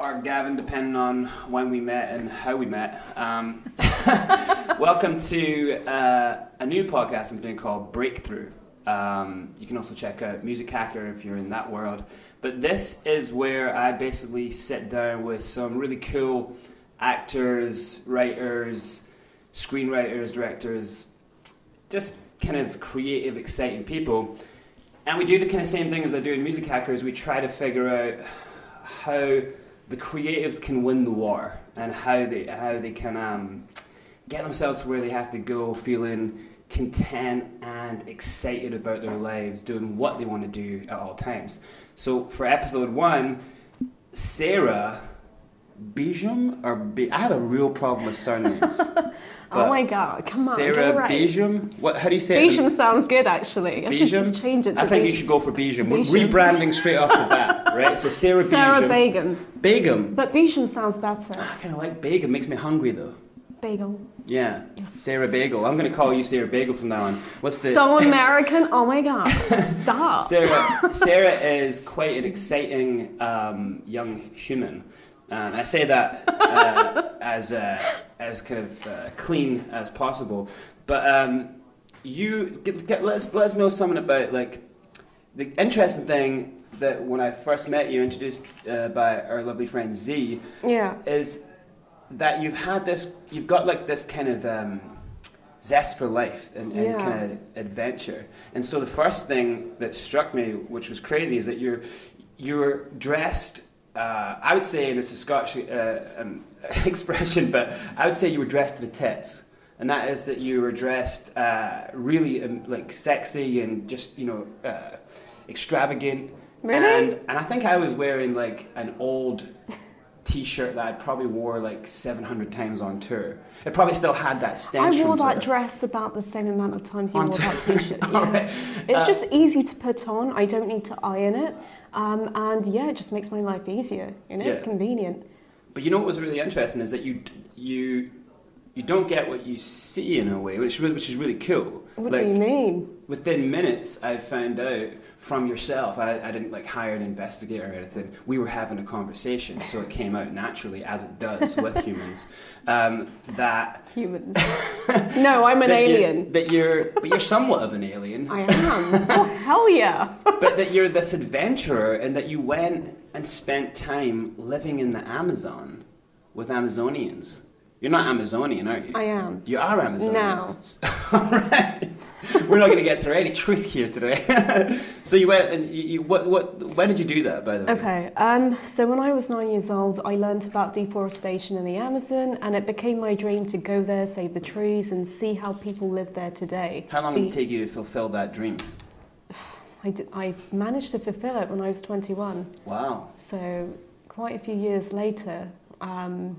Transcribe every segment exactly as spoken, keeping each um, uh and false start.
or Gavin, depending on when we met and how we met. Um, welcome to uh, a new podcast I'm doing called Breakthrough. Um, you can also check out Music Hacker if you're in that world. But this is where I basically sit down with some really cool actors, writers, screenwriters, directors, just kind of creative, exciting people. And we do the kind of same thing as I do in Music Hackers. We try to figure out how the creatives can win the war and how they how they can um, get themselves to where they have to go, feeling content and excited about their lives, doing what they want to do at all times. So for episode one, Sarah Bijum or Be- I have a real problem with surnames. Oh my god, come on, Sarah get it right. Bijum? What? How do you say it? Bijum sounds good, actually. I Bijum? should change it to I think Bijum. you should go for Bijum. We're Bijum. rebranding straight off the bat, right? So Sarah Bijum. Sarah Begum. Begum. But Bijum sounds better. I kind of like Begum. Makes me hungry, though. Bagel. Yeah. Yes. Sarah Bagel. I'm going to call you Sarah Bagel from now on. What's the... So American. Oh my god. Stop. Sarah, Sarah is quite an exciting um, young human. Um, I say that uh, as uh, as kind of uh, clean as possible. But um, you get, get, let us let us know something about like the interesting thing that when I first met you, introduced uh, by our lovely friend Z, Yeah. is that you've had this, you've got like this kind of um, zest for life and, and Yeah. kind of adventure. And so the first thing that struck me, which was crazy, is that you're you're dressed. Uh, I would say, and it's a Scottish uh, um, expression, but I would say you were dressed to the tits, and that is that you were dressed uh, really um, like sexy and just you know uh, extravagant. Really? And, and I think I was wearing like an old T-shirt that I probably wore like seven hundred times on tour. It probably still had that stench. I wore from that tour. dress about the same amount of times you On wore tour. that t-shirt. Yeah. Alright. It's Uh, just easy to put on. I don't need to iron it. Um, and yeah, it just makes my life easier. You know, it's Yeah. convenient. But you know what was really interesting is that you you you don't get what you see in a way, which really, which is really cool. What Like, do you mean? Within minutes, I found out from yourself. I, I didn't like hire an investigator or anything. We were having a conversation, so it came out naturally, as it does with humans. Um, that Humans. No, I'm an that you're- alien. That you're, but you're somewhat of an alien. I am. Oh, hell yeah. But that you're this adventurer, and that you went and spent time living in the Amazon with Amazonians. You're not Amazonian, are you? I am. You are Amazonian. Now. All right. We're not going to get through any truth here today. So you went and you, you what what when did you do that, by the way? Okay, um, so when I was nine years old, I learned about deforestation in the Amazon, and it became my dream to go there, save the trees, and see how people live there today. How long The- did it take you to fulfill that dream? I, did, I managed to fulfill it when I was twenty-one. Wow. So quite a few years later, um,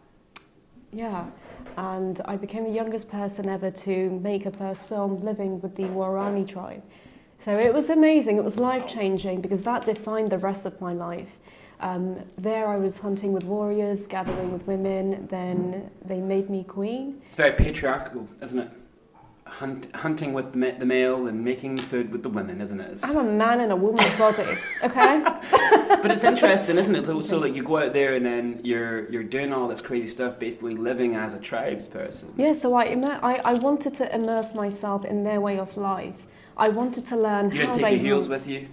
yeah, and I became the youngest person ever to make a first film living with the Warani tribe. So it was amazing, it was life-changing because that defined the rest of my life. Um, there I was hunting with warriors, gathering with women, then they made me queen. It's very patriarchal, isn't it? Hunt, hunting with the, ma- the male and making food with the women, isn't it? It's, I'm a man in a woman's body, okay? but it's interesting, isn't it? So like you go out there and then you're you're doing all this crazy stuff, basically living as a tribes person. Yeah, so I, immer- I, I wanted to immerse myself in their way of life. I wanted to learn You how didn't take they your heels hunt. with you?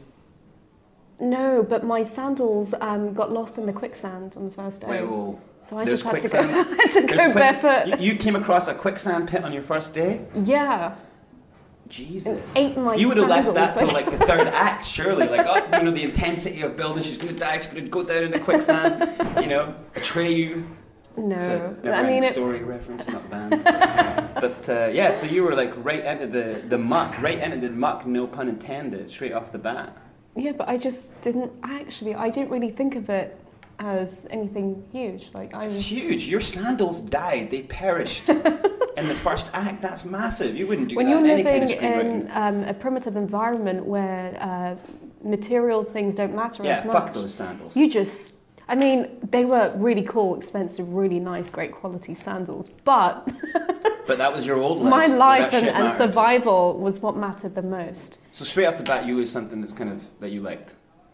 No, but my sandals um, got lost in the quicksand on the first day. Wait, well, so I there's just had to go, quicksand? I had to go There's quick- barefoot. You, you came across a quicksand pit on your first day? Yeah. Jesus. Ate my You would have left that sandals. till like the third act, surely. Like, oh, you know, the intensity of building, she's going to die, she's going to go down in the quicksand, you know, betray you. No. It's a I Never mean, Ending it, Story reference, not banned. But uh, yeah, so you were like right into the, the muck, right into the muck, no pun intended, straight off the bat. yeah, but I just didn't, actually, I didn't really think of it as anything huge. Like I It's was, huge. Your sandals died, they perished in the first act. That's massive. You wouldn't do when that you're in any living kind of screenwriting. in um, a primitive environment where uh, material things don't matter Yeah, as much. fuck those sandals. You just, I mean, they were really cool, expensive, really nice, great quality sandals, but But that was your old life. my where life that and, shit and mattered. survival was what mattered the most. So straight off the bat, you was something that's kind of that you liked.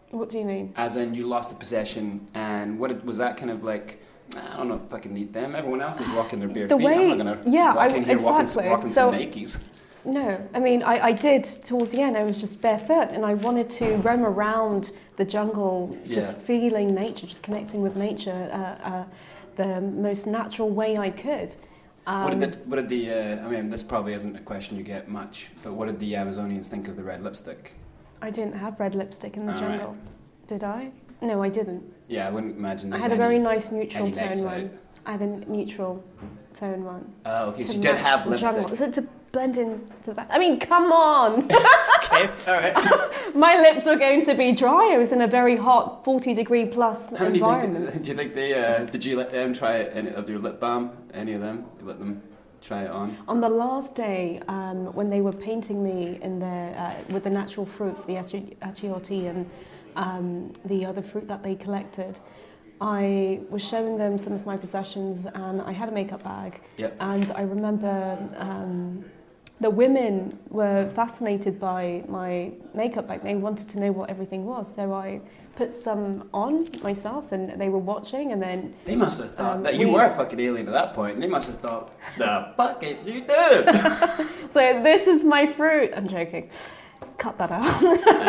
What do you mean? As in, you lost a possession, and what it, was that kind of like? I don't know if I can need them. Everyone else is walking their bare The feet. way- I'm not going to yeah, walk I- in here exactly. walking, walking So- some Nikes. No, I mean, I, I did towards the end. I was just barefoot and I wanted to roam around the jungle, just Yeah. feeling nature, just connecting with nature uh, uh, the most natural way I could. Um, What did the, what did the uh, I mean, this probably isn't a question you get much, but what did the Amazonians think of the red lipstick? I didn't have red lipstick in the All jungle. right. Did I? No, I didn't. Yeah, I wouldn't imagine I there's had a any, very nice neutral any tone necks one. out. I had a neutral tone one. Oh, okay, so to you did match have the lipstick. jungle. Is it to blend in to the back? I mean, come on! Okay, alright. My lips were going to be dry. I was in a very hot forty degree plus How many environment. think, do you think they, uh, did you let them try any of your lip balm? Any of them? You let them try it on? On the last day, um, when they were painting me in the, uh, with the natural fruits, the achi- achiote and um, the other fruit that they collected, I was showing them some of my possessions and I had a makeup bag. Yep. And I remember um, the women were fascinated by my makeup bag. They wanted to know what everything was. So I put some on myself and they were watching and then... They must have thought Um, that you we- were a fucking alien at that point. They must have thought, the fuck is you doing? So this is my fruit. I'm joking. Cut that out.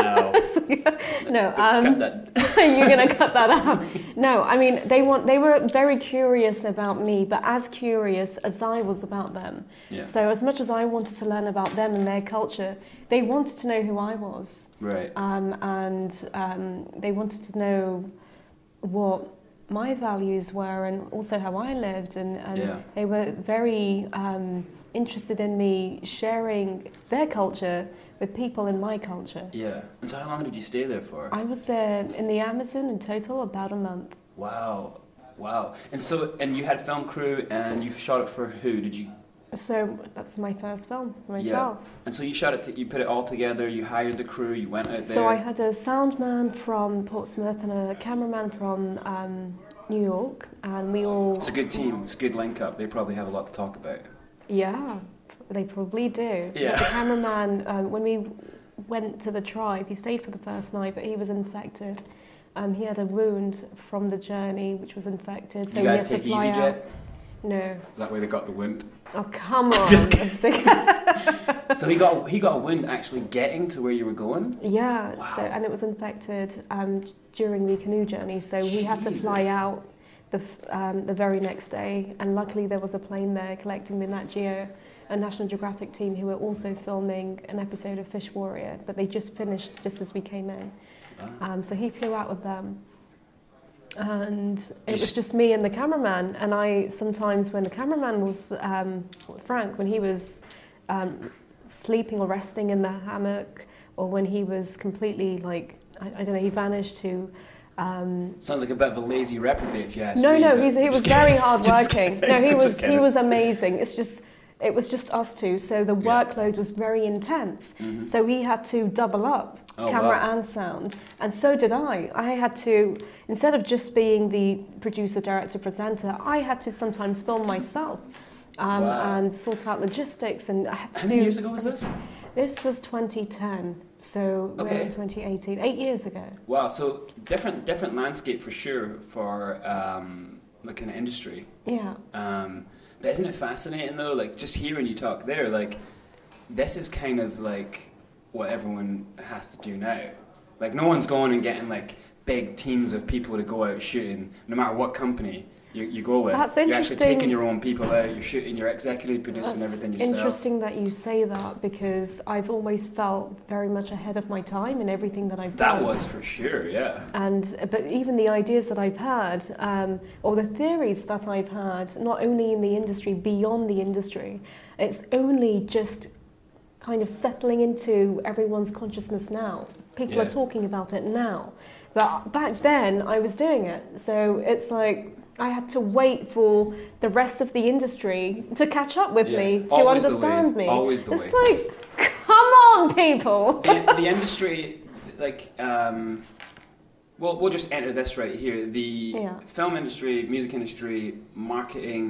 Ow. No, um, Cut that. you're gonna cut that out. No, I mean they want. They were very curious about me, but as curious as I was about them. Yeah. So as much as I wanted to learn about them and their culture, they wanted to know who I was, Right. um, and um, they wanted to know what my values were and also how I lived, and, and Yeah. they were very um, interested in me sharing their culture with people in my culture. Yeah. And so how long did you stay there for? I was there in the Amazon in total about a month. Wow. Wow. And so, and you had film crew and you shot it for who? Did you? So that was my first film for myself. And so you shot it, to, you put it all together, you hired the crew, you went out there. So I had a sound man from Portsmouth and a cameraman from um, New York, and we all... It's a good team, it's a good link up. They probably have a lot to talk about. Yeah, they probably do. Yeah. But the cameraman, um, when we went to the tribe, he stayed for the first night, but he was infected. Um, he had a wound from the journey, which was infected, so you guys he had take to fly EasyJet? out. No. Is that where they got the wound? Oh, come on. Just So he got he got a wound actually getting to where you were going? Yeah, Wow. so, and it was infected um, during the canoe journey, so we had to fly Jesus. out the, f- um, the very next day, and luckily there was a plane there collecting the Nat Geo and National Geographic team who were also filming an episode of Fish Warrior, but they just finished just as we came in. Ah. Um, so he flew out with them. And it was just me and the cameraman. And I sometimes, when the cameraman was, um, Frank, when he was um, sleeping or resting in the hammock, or when he was completely like, I, I don't know, he vanished to... Um, Sounds like a bit of a lazy reprobate if you ask no, me. no, but- he's, he Just was kidding. very hard Just working. kidding. No, he I'm was just he kidding. was amazing. It's just it was just us two, so the Yeah. workload was very intense. Mhm. So he had to double up, Oh, camera wow. and sound, and so did I. I had to, instead of just being the producer, director, presenter, I had to sometimes film myself um, Wow. and sort out logistics, and I had to How do. many years ago was this? This was twenty ten, so we're Okay. in twenty eighteen, eight years ago. Wow, so different different landscape for sure for um, like an industry. Yeah. Um, but isn't it fascinating though? Like just hearing you talk there, like this is kind of like what everyone has to do now. Like no one's going and getting like big teams of people to go out shooting, no matter what company you, you go with. That's You're actually interesting. taking your own people out. You're shooting. You're executive producing That's everything yourself. interesting that you say that, because I've always felt very much ahead of my time in everything that I've done. That was for sure, yeah. And but even the ideas that I've had, um, or the theories that I've had, not only in the industry, beyond the industry, it's only just kind of settling into everyone's consciousness now. People Yeah. are talking about it now. But back then, I was doing it. So it's like I had to wait for the rest of the industry to catch up with Yeah. me, to Always the understand way. me. Always the it's way. like, come on, people. the, the industry, like, um, well, we'll just enter this right here. The Yeah. film industry, music industry, marketing,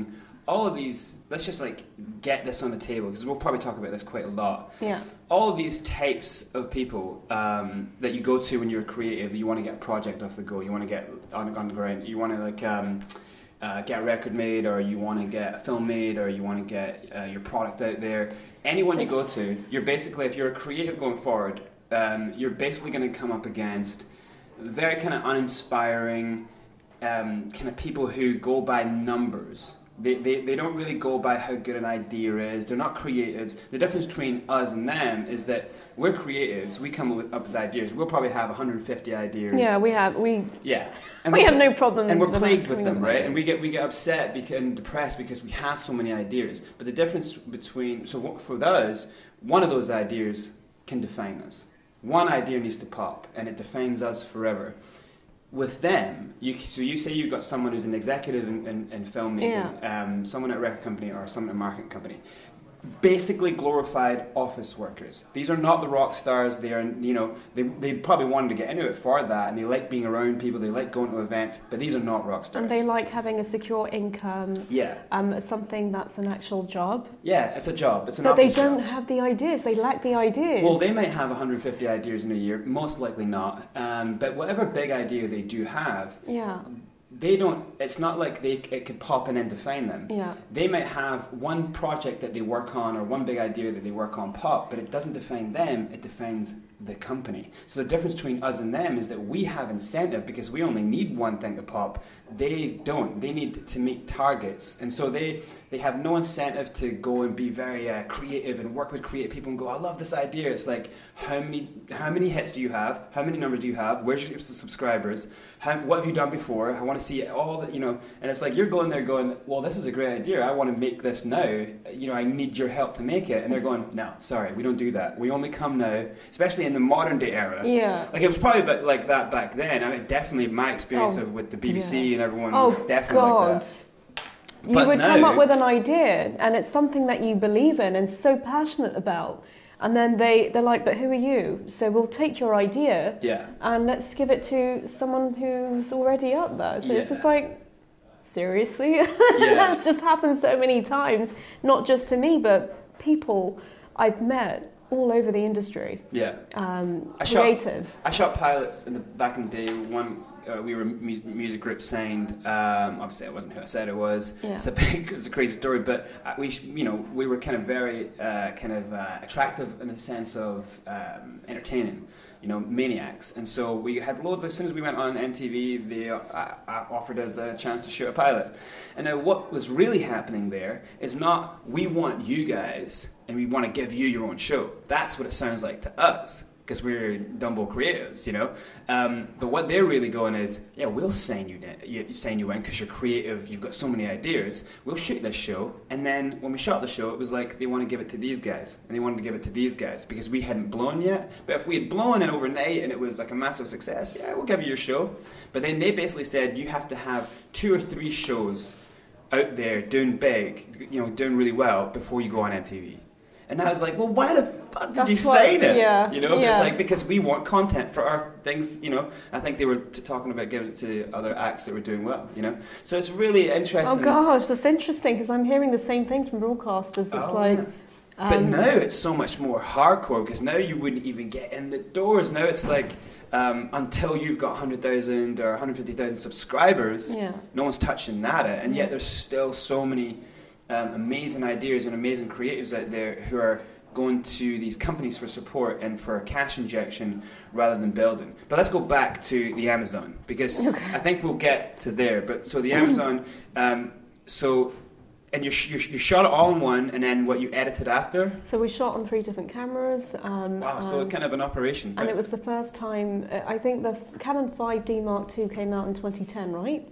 all of these, let's just like get this on the table, because we'll probably talk about this quite a lot. Yeah. All of these types of people um, that you go to when you're creative, that you want to get a project off the go, you want to get on, on the ground, you want to like um, uh, get a record made, or you want to get a film made, or you want to get uh, your product out there. Anyone you go to, you're basically, if you're a creative going forward, um, you're basically going to come up against very kind of uninspiring um, kind of people who go by numbers. They, they, they don't really go by how good an idea is. They're not creatives. The difference between us and them is that we're creatives. We come with, up with ideas. We'll probably have one hundred fifty ideas. Yeah, we have. We yeah, and we, we have no problems. And we're with plagued with them, right? Ideas. And we get we get upset because, and depressed because we have so many ideas. But the difference between so what, for us, one of those ideas can define us. One idea needs to pop, and it defines us forever. With them, you, so you say you've got someone who's an executive in, in, in filmmaking, yeah. um, someone at a record company or someone at a marketing company, basically glorified office workers. These are not the rock stars. They are, you know, they they probably wanted to get into it for that, and they like being around people. They like going to events, but these are not rock stars. And they like having a secure income. Yeah. Um, something that's an actual job. Yeah, it's a job. It's an. But they don't job. have the ideas. They lack the ideas. Well, they might have one hundred fifty ideas in a year. Most likely not. Um, but whatever big idea they do have. Yeah. They don't, it's not like they it could pop in and define them. Yeah. They might have one project that they work on or one big idea that they work on pop, but it doesn't define them, it defines the company. So the difference between us and them is that we have incentive because we only need one thing to pop. They don't. They need to meet targets. And so they, they have no incentive to go and be very uh, creative and work with creative people and go, I love this idea. It's like, how many how many hits do you have? How many numbers do you have? Where's your subscribers? How, what have you done before? I want to see all that, you know. And it's like you're going there going, well, this is a great idea. I want to make this now. You know, I need your help to make it. And they're going, no, sorry, we don't do that. We only come now, especially in the modern day era. Yeah. Like it was probably a bit like that back then. I mean, definitely my experience oh, of with the B B C yeah. and everyone oh, was definitely God. like that. You But would now, come up with an idea, and it's something that you believe in and so passionate about. And then they, they're like, but who are you? So we'll take your idea yeah. and let's give it to someone who's already up there. So yeah. it's just like, seriously? Yeah. That's just happened so many times, not just to me, but people I've met all over the industry. Yeah. Um, I creatives. Shot, I shot pilots in the back in the day. One, uh, we were a music, music group signed. Um, obviously, it wasn't who I said it was. Yeah. It's a big, it's a crazy story. But uh, we, you know, we were kind of very, uh, kind of uh, attractive in the sense of um, entertaining. You know, maniacs. And so we had loads. As soon as we went on M T V, they uh, uh, offered us a chance to shoot a pilot. And now, what was really happening there is not we want you guys and we want to give you your own show. That's what it sounds like to us, because we're Dumbo creatives, you know. Um, but what they're really going is, yeah, we'll sign you, you sign you in because you're creative. You've got so many ideas. We'll shoot this show, and then when we shot the show, it was like they want to give it to these guys, and they wanted to give it to these guys because we hadn't blown yet. But if we had blown it overnight and it was like a massive success, yeah, we'll give you your show. But then they basically said you have to have two or three shows out there doing big, you know, doing really well before you go on M T V. And I was like, well, why the fuck did That's you what, say that? yeah, You know, but yeah. it's like, because we want content for our things, you know. I think they were t- talking about giving it to other acts that were doing well, you know. So it's really interesting. Oh gosh, that's interesting, because I'm hearing the same things from broadcasters. It's Oh, like... yeah. Um, But now it's so much more hardcore, because now you wouldn't even get in the doors. Now it's like, um, until you've got one hundred thousand or one hundred fifty thousand subscribers, yeah. no one's touching that. And yet there's still so many um, amazing ideas and amazing creatives out there who are going to these companies for support and for cash injection rather than building. But let's go back to the Amazon, because Okay. I think we'll get to there. But so the Amazon, um, so and you, sh- you, sh- you shot it all in one, and then what, you edited after? So we shot on three different cameras. Um, Wow, so um, kind of an operation. and right? it was the first time, uh, I think the Canon five D Mark two came out in twenty ten, right?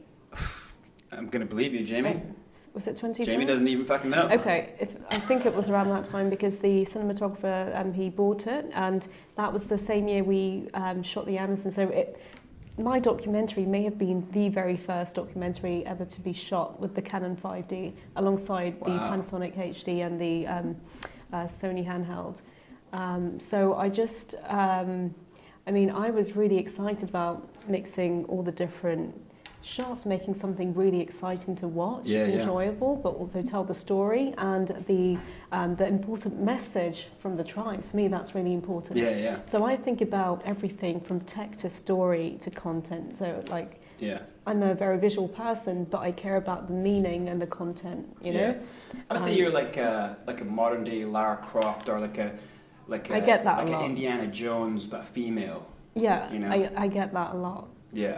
I'm going to believe you, Jamie. Uh, Was it twenty ten? Jamie doesn't even fucking know. Okay, if, I think it was around that time, because the cinematographer, um, he bought it, and that was the same year we um, shot the Amazon. So it, my documentary may have been the very first documentary ever to be shot with the Canon five D, alongside Wow. the Panasonic H D and the um, uh, Sony handheld. Um, so I just, um, I mean, I was really excited about mixing all the different shots, making something really exciting to watch, yeah, enjoyable, yeah. but also tell the story and the um, the important message from the tribes. For me, that's really important. Yeah, yeah. So I think about everything from tech to story to content. So like, yeah. I'm a very visual person, but I care about the meaning and the content. You know, yeah. I would um, say you're like a, like a modern day Lara Croft, or like a like a, I get that like a an lot. Indiana Jones but female. Yeah, you know? I, I get that a lot. Yeah.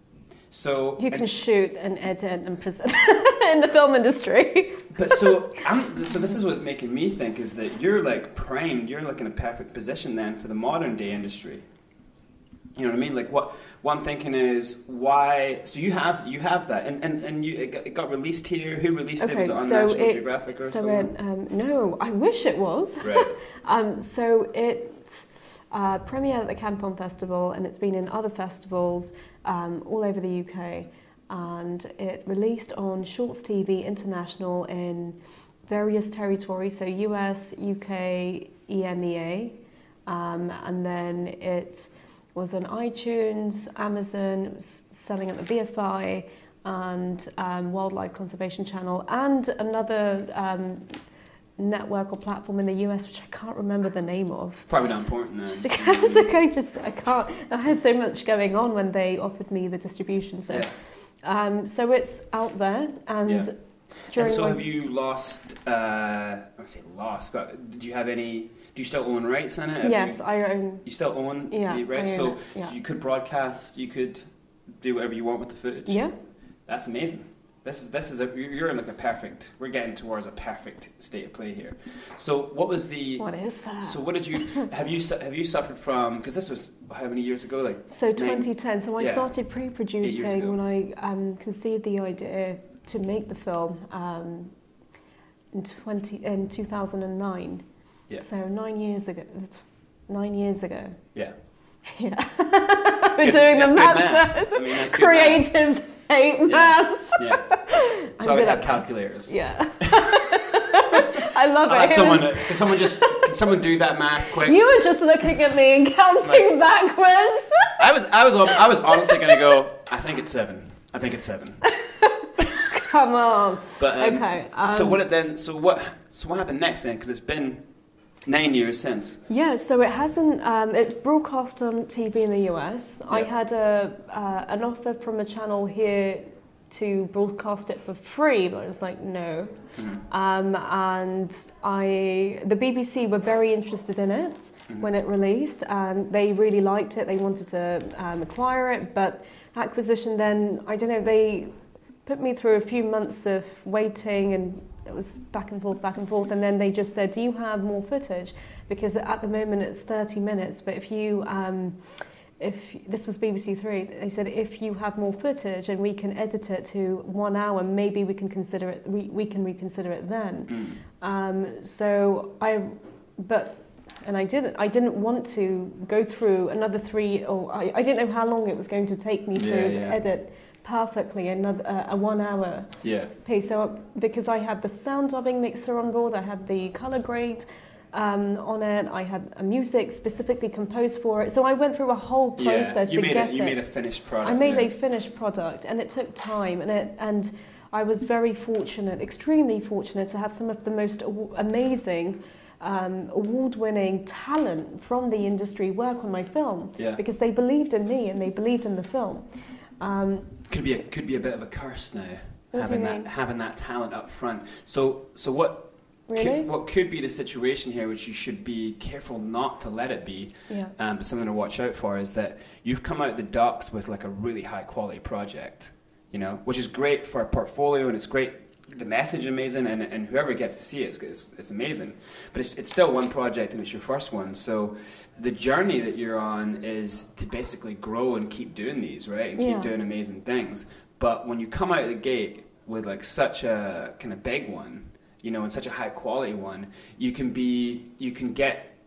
So you can and, shoot and edit and present in the film industry. But so, I'm, so this is what's making me think is that you're like primed. You're like in a perfect position then for the modern day industry. You know what I mean? Like what what I'm thinking is why. So you have you have that, and and and you it got, it got released here. Who released okay, it? Was it on so National it, Geographic or so something? It, um, no, I wish it was. Right. um, so it. Uh, premiered at the Cannes Film Festival, and it's been in other festivals um, all over the U K, and it released on Shorts T V International in various territories, so U S, U K, E M E A, um, and then it was on iTunes, Amazon, it was selling at the B F I and um, Wildlife Conservation Channel, and another um, network or platform in the U S, which I can't remember the name of. Probably not important then. Just because I just I can't. I had so much going on when they offered me the distribution. So, yeah. um, so it's out there, and Yeah. during And so my have you lost? Uh, I would say lost, but did you have any? Do you still own rights in it? Have yes, you, I own. you still own Yeah, the rights, I own so, it, yeah. so you could broadcast. You could do whatever you want with the footage. Yeah, That's amazing. This is this is a you're in like a perfect. We're getting towards a perfect state of play here. So what was the? what is that? So what did you have you su- have you suffered from? Because this was how many years ago? Like So twenty ten. So I yeah. started Eight years pre-producing ago. when I um, conceived the idea to make the film um, in twenty in two thousand nine. Yeah. So nine years ago. Nine years ago. yeah. Yeah. We're Good- doing the that's good math. maths. I mean, that's good math. Creatives hate Yeah. maths. Yeah. I'm So I good have at calculators. maths. Yeah. I love I'll it. have It someone. was- Can someone just can someone do that math quick? you were just looking at me and counting backwards. I was I was I was honestly gonna go. I think it's seven. I think it's seven. Come on. But um, Okay, um, so what it then? So what? So what happened next then? Because it's been nine years since. Yeah, so it hasn't. Um, it's broadcast on T V in the U S. I Yeah. had a uh, an offer from a channel here to broadcast it for free, but I was like, no. Mm-hmm. Um, and I, the B B C were very interested in it Mm-hmm. when it released, and they really liked it. They wanted to um, acquire it, but acquisition then, I don't know, they put me through a few months of waiting, and it was back and forth, back and forth, and then they just said, do you have more footage? Because at the moment it's thirty minutes, but if you, um, if this was B B C Three, they said if you have more footage and we can edit it to one hour, maybe we can consider it. We, we can reconsider it then. Mm. Um, so I, but and I didn't. I didn't want to go through another three. Or I, I didn't know how long it was going to take me to Yeah, yeah. edit perfectly another uh, a one hour Yeah. piece. So because I had the sound dubbing mixer on board, I had the color grade um, on it. I had a music specifically composed for it. So I went through a whole process yeah. You to made get a, you it. made a finished product. I made yeah. a finished product, and it took time, and it and I was very fortunate, extremely fortunate, to have some of the most aw- amazing, um, award-winning talent from the industry work on my film, Yeah. because they believed in me and they believed in the film. Um, Could be a could be a bit of a curse now. What do having you that mean? having that talent up front. So so what Really? could, what could be the situation here, which you should be careful not to let it be, yeah. um, but something to watch out for, is that you've come out the docks with like a really high quality project, you know, which is great for a portfolio, and it's great. The message is amazing, and, and whoever gets to see it, it's, it's amazing. But it's, it's still one project, and it's your first one. So the journey that you're on is to basically grow and keep doing these, right? And keep Yeah. doing amazing things. But when you come out of the gate with like such a kind of big one, you know, and such a high quality one, you can be, you can get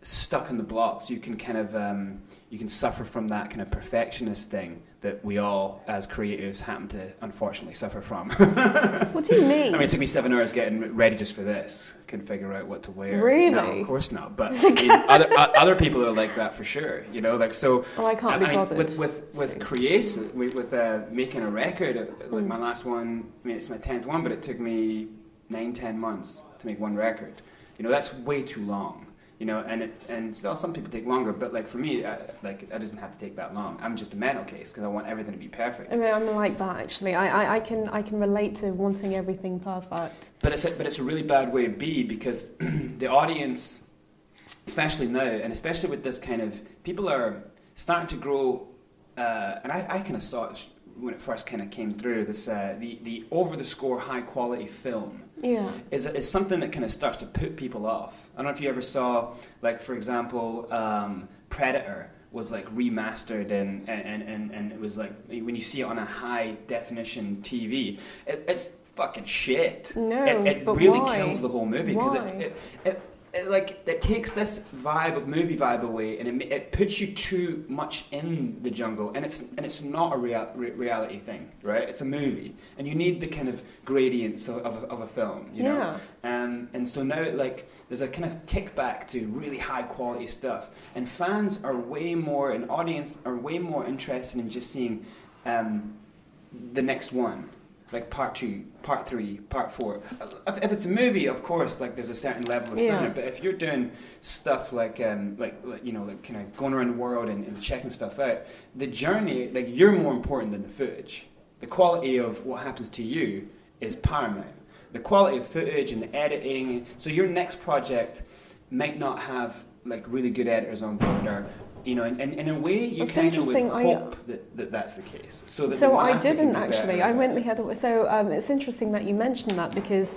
stuck in the blocks. You can kind of um, you can suffer from that kind of perfectionist thing that we all, as creatives, happen to unfortunately suffer from. What do you mean? I mean, it took me seven hours getting ready just for this. Couldn't figure out what to wear. Really? No, of course not. But I mean, other uh, other people are like that for sure. You know, like so. Well, I can't I be mean, bothered. with with with creation, with, with uh, making a record. Like Mm. my last one. I mean, it's my tenth one, but it took me nine, ten months to make one record. You know, that's way too long. You know, and it, and still some people take longer, but like for me, I, like it doesn't have to take that long. I'm just a mental case because I want everything to be perfect. I mean, I'm like that actually. I, I, I can I can relate to wanting everything perfect. But it's a, but it's a really bad way to be because the audience, especially now, and especially with this kind of people are starting to grow, uh, and I, I kind of saw it when it first kind of came through. This uh, the the over the score high quality film. Yeah. Is, is something that kind of starts to put people off. I don't know if you ever saw, like, for example, um, Predator was, like, remastered and, and, and, and it was, like, when you see it on a high-definition T V, it, it's fucking shit. No, It, it but really why? kills the whole movie. Because it, Why? it, it, it, like, it takes this vibe, of movie vibe away, and it, ma- it puts you too much in the jungle, and it's and it's not a real, re- reality thing, right? It's a movie, and you need the kind of gradients of, of, a, of a film, you know? Yeah. Um, and so now, like, there's a kind of kickback to really high quality stuff, and fans are way more, and audience are way more interested in just seeing um, the next one, like part two, part three, part four. If, if it's a movie, of course, like there's a certain level of standard. Yeah. But if you're doing stuff like, um, like, like you know, like kind of going around the world and, and checking stuff out, the journey, like you're more important than the footage. The quality of what happens to you is paramount. The quality of footage and the editing. So your next project might not have like really good editors on board, or you know, and, and in a way you That's kind of would interesting. I- hope that, that that's the case. So that the So one I after can didn't be better actually. and I went the better. other way. So um, it's interesting that you mentioned that because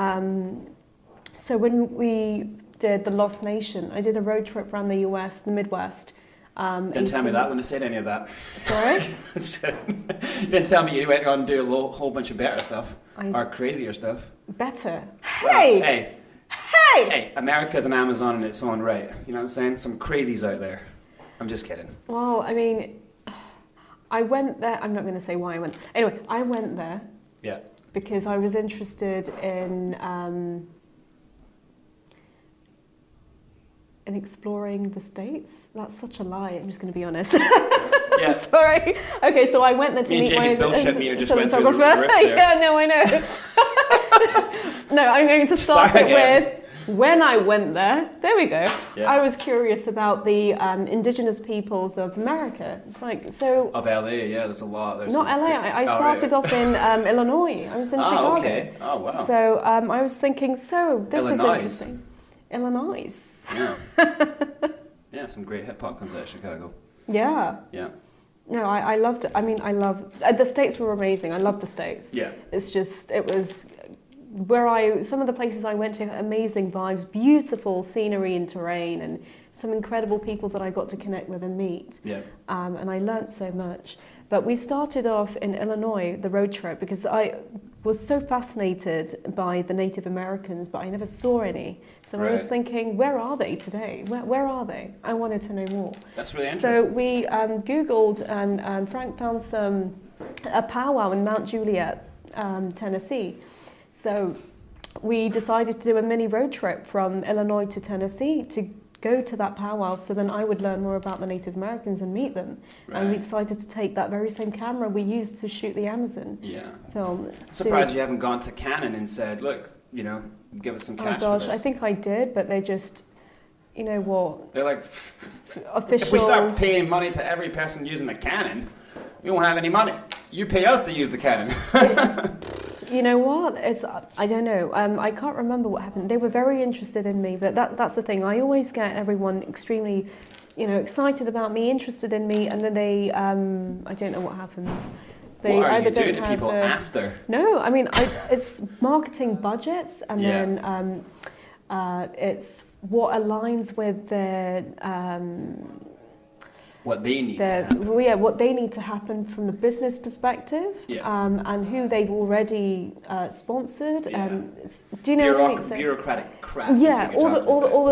um, so when we did the Lost Nation, I did a road trip around the U S, the Midwest. Um, Didn't tell me eighteen that when I said any of that. Sorry? You didn't tell me you went on and do a lo- whole bunch of better stuff I- or crazier stuff. Better. Well, Hey! hey, Hey! hey! America's an Amazon in its own right. You know what I'm saying? Some crazies out there. I'm just kidding. Well, I mean, I went there. I'm not going to say why I went. Anyway, I went there Yeah. because I was interested in um, in exploring the States. That's such a lie. I'm just going to be honest. Yeah. Sorry. Okay, so I went there to Me and meet Jamie's my bullshit meter just went through the cinematographer. roof there. Yeah, no, I know. No, I'm going to start, Start it again. with when I went there. There we go. Yeah. I was curious about the um, indigenous peoples of America. It's like so. Of L A, yeah, there's a lot. There's Not some L A. great- I, I Oh, started right. off in um, Illinois. I was in Oh, Chicago. okay. Oh, wow. So um, I was thinking, so this is Illinois. interesting. Illinois. Yeah. Yeah, some great hip hop comes out of Chicago. Yeah. Yeah. No, I, I loved it. I mean, I love uh, the States were amazing. I love the States. Yeah. It's just it was where I some of the places I went to, amazing vibes, beautiful scenery and terrain, and some incredible people that I got to connect with and meet. Yeah. Um, and I learnt so much. But we started off in Illinois, the road trip, because I was so fascinated by the Native Americans, but I never saw any. So I was Right. thinking, where are they today? Where, where are they? I wanted to know more. That's really So interesting. we um, Googled, and um, Frank found some a powwow in Mount Juliet, um, Tennessee. So we decided to do a mini road trip from Illinois to Tennessee to go to that powwow, so then I would learn more about the Native Americans and meet them. And we Right. decided to take that very same camera we used to shoot the Amazon Yeah. film. I'm to- surprised you haven't gone to Canon and said, look, you know, give us some Oh cash gosh, for I this. think I did, but they just, you know what, They're like, officials. if we start paying money to every person using the Canon, we won't have any money. You pay us to use the Canon. You know what? It's I don't know. Um, I can't remember what happened. They were very interested in me, but that that's the thing. I always get everyone extremely, you know, excited about me, interested in me, and then they, um, I don't know what happens. They what are either you doing don't to have people the, after? No, I mean, I, it's marketing budgets, and Yeah. then um, uh, it's what aligns with their. Um, What they need to their, happen. well, yeah, what they need to happen from the business perspective, Yeah. um, and who they've already uh, sponsored. Yeah. And it's, do you know what I mean? Bureauc- So- bureaucratic crap. is yeah, what you're all the talking all the about. all the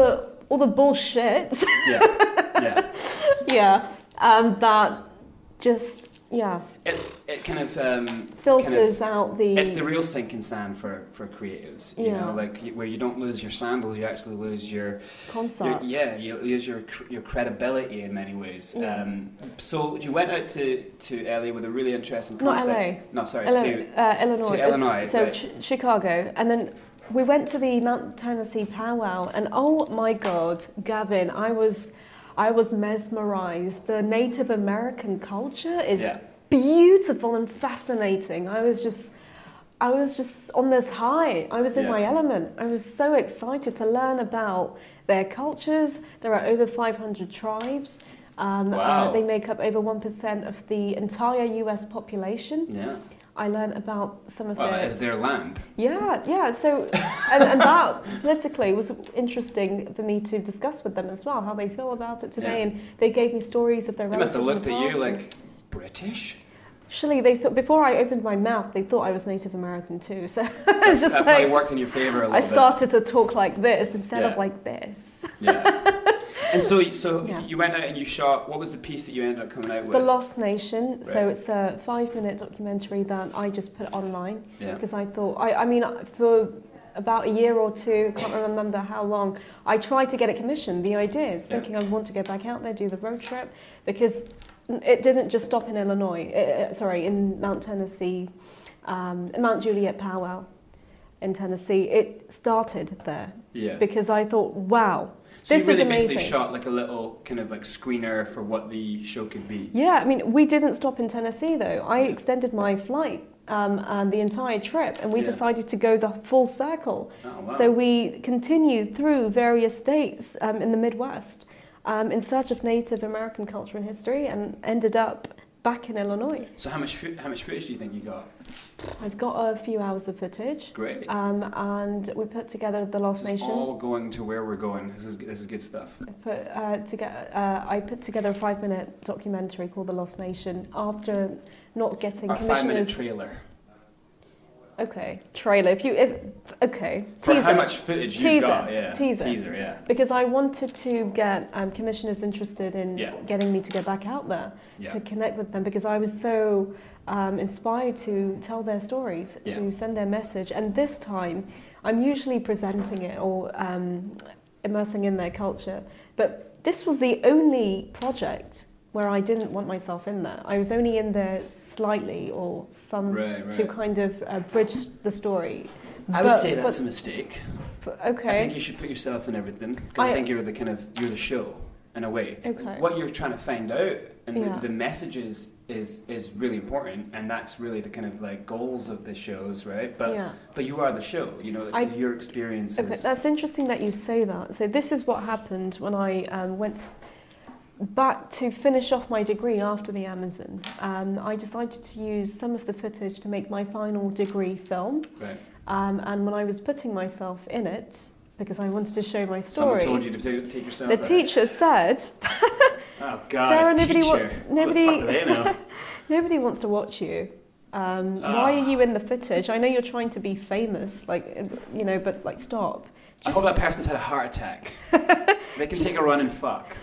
all the bullshit. Yeah, yeah. yeah, um, that just yeah. It it kind of um, filters kind of, out the. It's the real sinking sand for, for creatives. You Yeah. know, like you- where you don't lose your sandals, you actually lose your concept. your- yeah, you lose your cr- your credibility in many ways. Yeah. Um, so you went out to, to L A with a really interesting Not concept. L A. No, sorry, Illinois. to Uh, Illinois. to It's- Illinois, So right. Ch- Chicago, and then we went to the Mount Tennessee powwow, and oh my God, Gavin, I was, I was mesmerized. The Native American culture is Yeah. beautiful and fascinating. I was just, I was just on this high. I was in Yeah. my element. I was so excited to learn about their cultures. There are over five hundred tribes. Um, Wow. uh, they make up over one percent of the entire U S population. yeah. I learned about some of Well, their... it's their land. Yeah, yeah. So, and, and that politically was interesting for me to discuss with them as well, how they feel about it today. Yeah. And they gave me stories of their They must relatives have in looked the at you past and- like British. Actually, they thought before I opened my mouth, they thought I was Native American too. So it's just that probably like worked in your favour a little I bit. started to talk like this instead Yeah. of like this. Yeah. And so, so Yeah. you went out and you shot. What was the piece that you ended up coming out with? The Lost Nation. So Right. it's a five-minute documentary that I just put online Yeah. because I thought I, I mean for about a year or two, I can't remember how long, I tried to get it commissioned. The ideas, Yeah. thinking I want to go back out there, do the road trip, because it didn't just stop in Illinois. It, it- sorry, in Mount Tennessee, um, in Mount Juliet powwow in Tennessee. It started there Yeah. because I thought, wow. So This you really is amazing. basically shot like a little kind of like screener for what the show could be. Yeah, I mean, we didn't stop in Tennessee though. I Yeah. extended my flight um, and the entire trip, and we Yeah. decided to go the full circle. Oh, wow. So we continued through various states um, in the Midwest um, in search of Native American culture and history, and ended up back in Illinois. So how much fo- how much footage do you think you got? I've got a few hours of footage, Great. um, and we put together the Lost This is Nation. all going to where we're going. This is this is good stuff. I put, uh, together, uh, I put together a five-minute documentary called The Lost Nation after not getting Our five minute commissioners. trailer. Okay, trailer. If you, if okay, For teaser. how much footage you Teaser. got? Yeah. Teaser. Teaser. Yeah. Because I wanted to get um, commissioners interested in Yeah. getting me to go back out there Yeah. to connect with them, because I was so um, inspired to tell their stories, Yeah. to send their message. And this time, I'm usually presenting it or um, immersing in their culture, but this was the only project where I didn't want myself in there. I was only in there slightly or some Right, right. to kind of uh, bridge the story. I would But- say that's but- a mistake. but- I okay. think you should put yourself in everything. 'Cause I, I- think you're the kind of you're the show in a way. Okay. What you're trying to find out and Yeah. the, the messages is is really important, and that's really the kind of like goals of the shows, right? But Yeah. but you are the show. You know, it's I- your experiences. Okay, that's interesting that you say that. So this is what happened when I um, went back to finish off my degree after the Amazon. Um, I decided to use some of the footage to make my final degree film. right. Um, and when I was putting myself in it, because I wanted to show my Someone story, told you to take, take yourself. the out. teacher said, Oh God, Sarah, a nobody wa- teacher. nobody- What the fuck do they know? nobody wants to watch you. Um, Ah. Why are you in the footage? I know you're trying to be famous, like, you know, but like, stop. I hope that person's had a heart attack. They can take a run and fuck.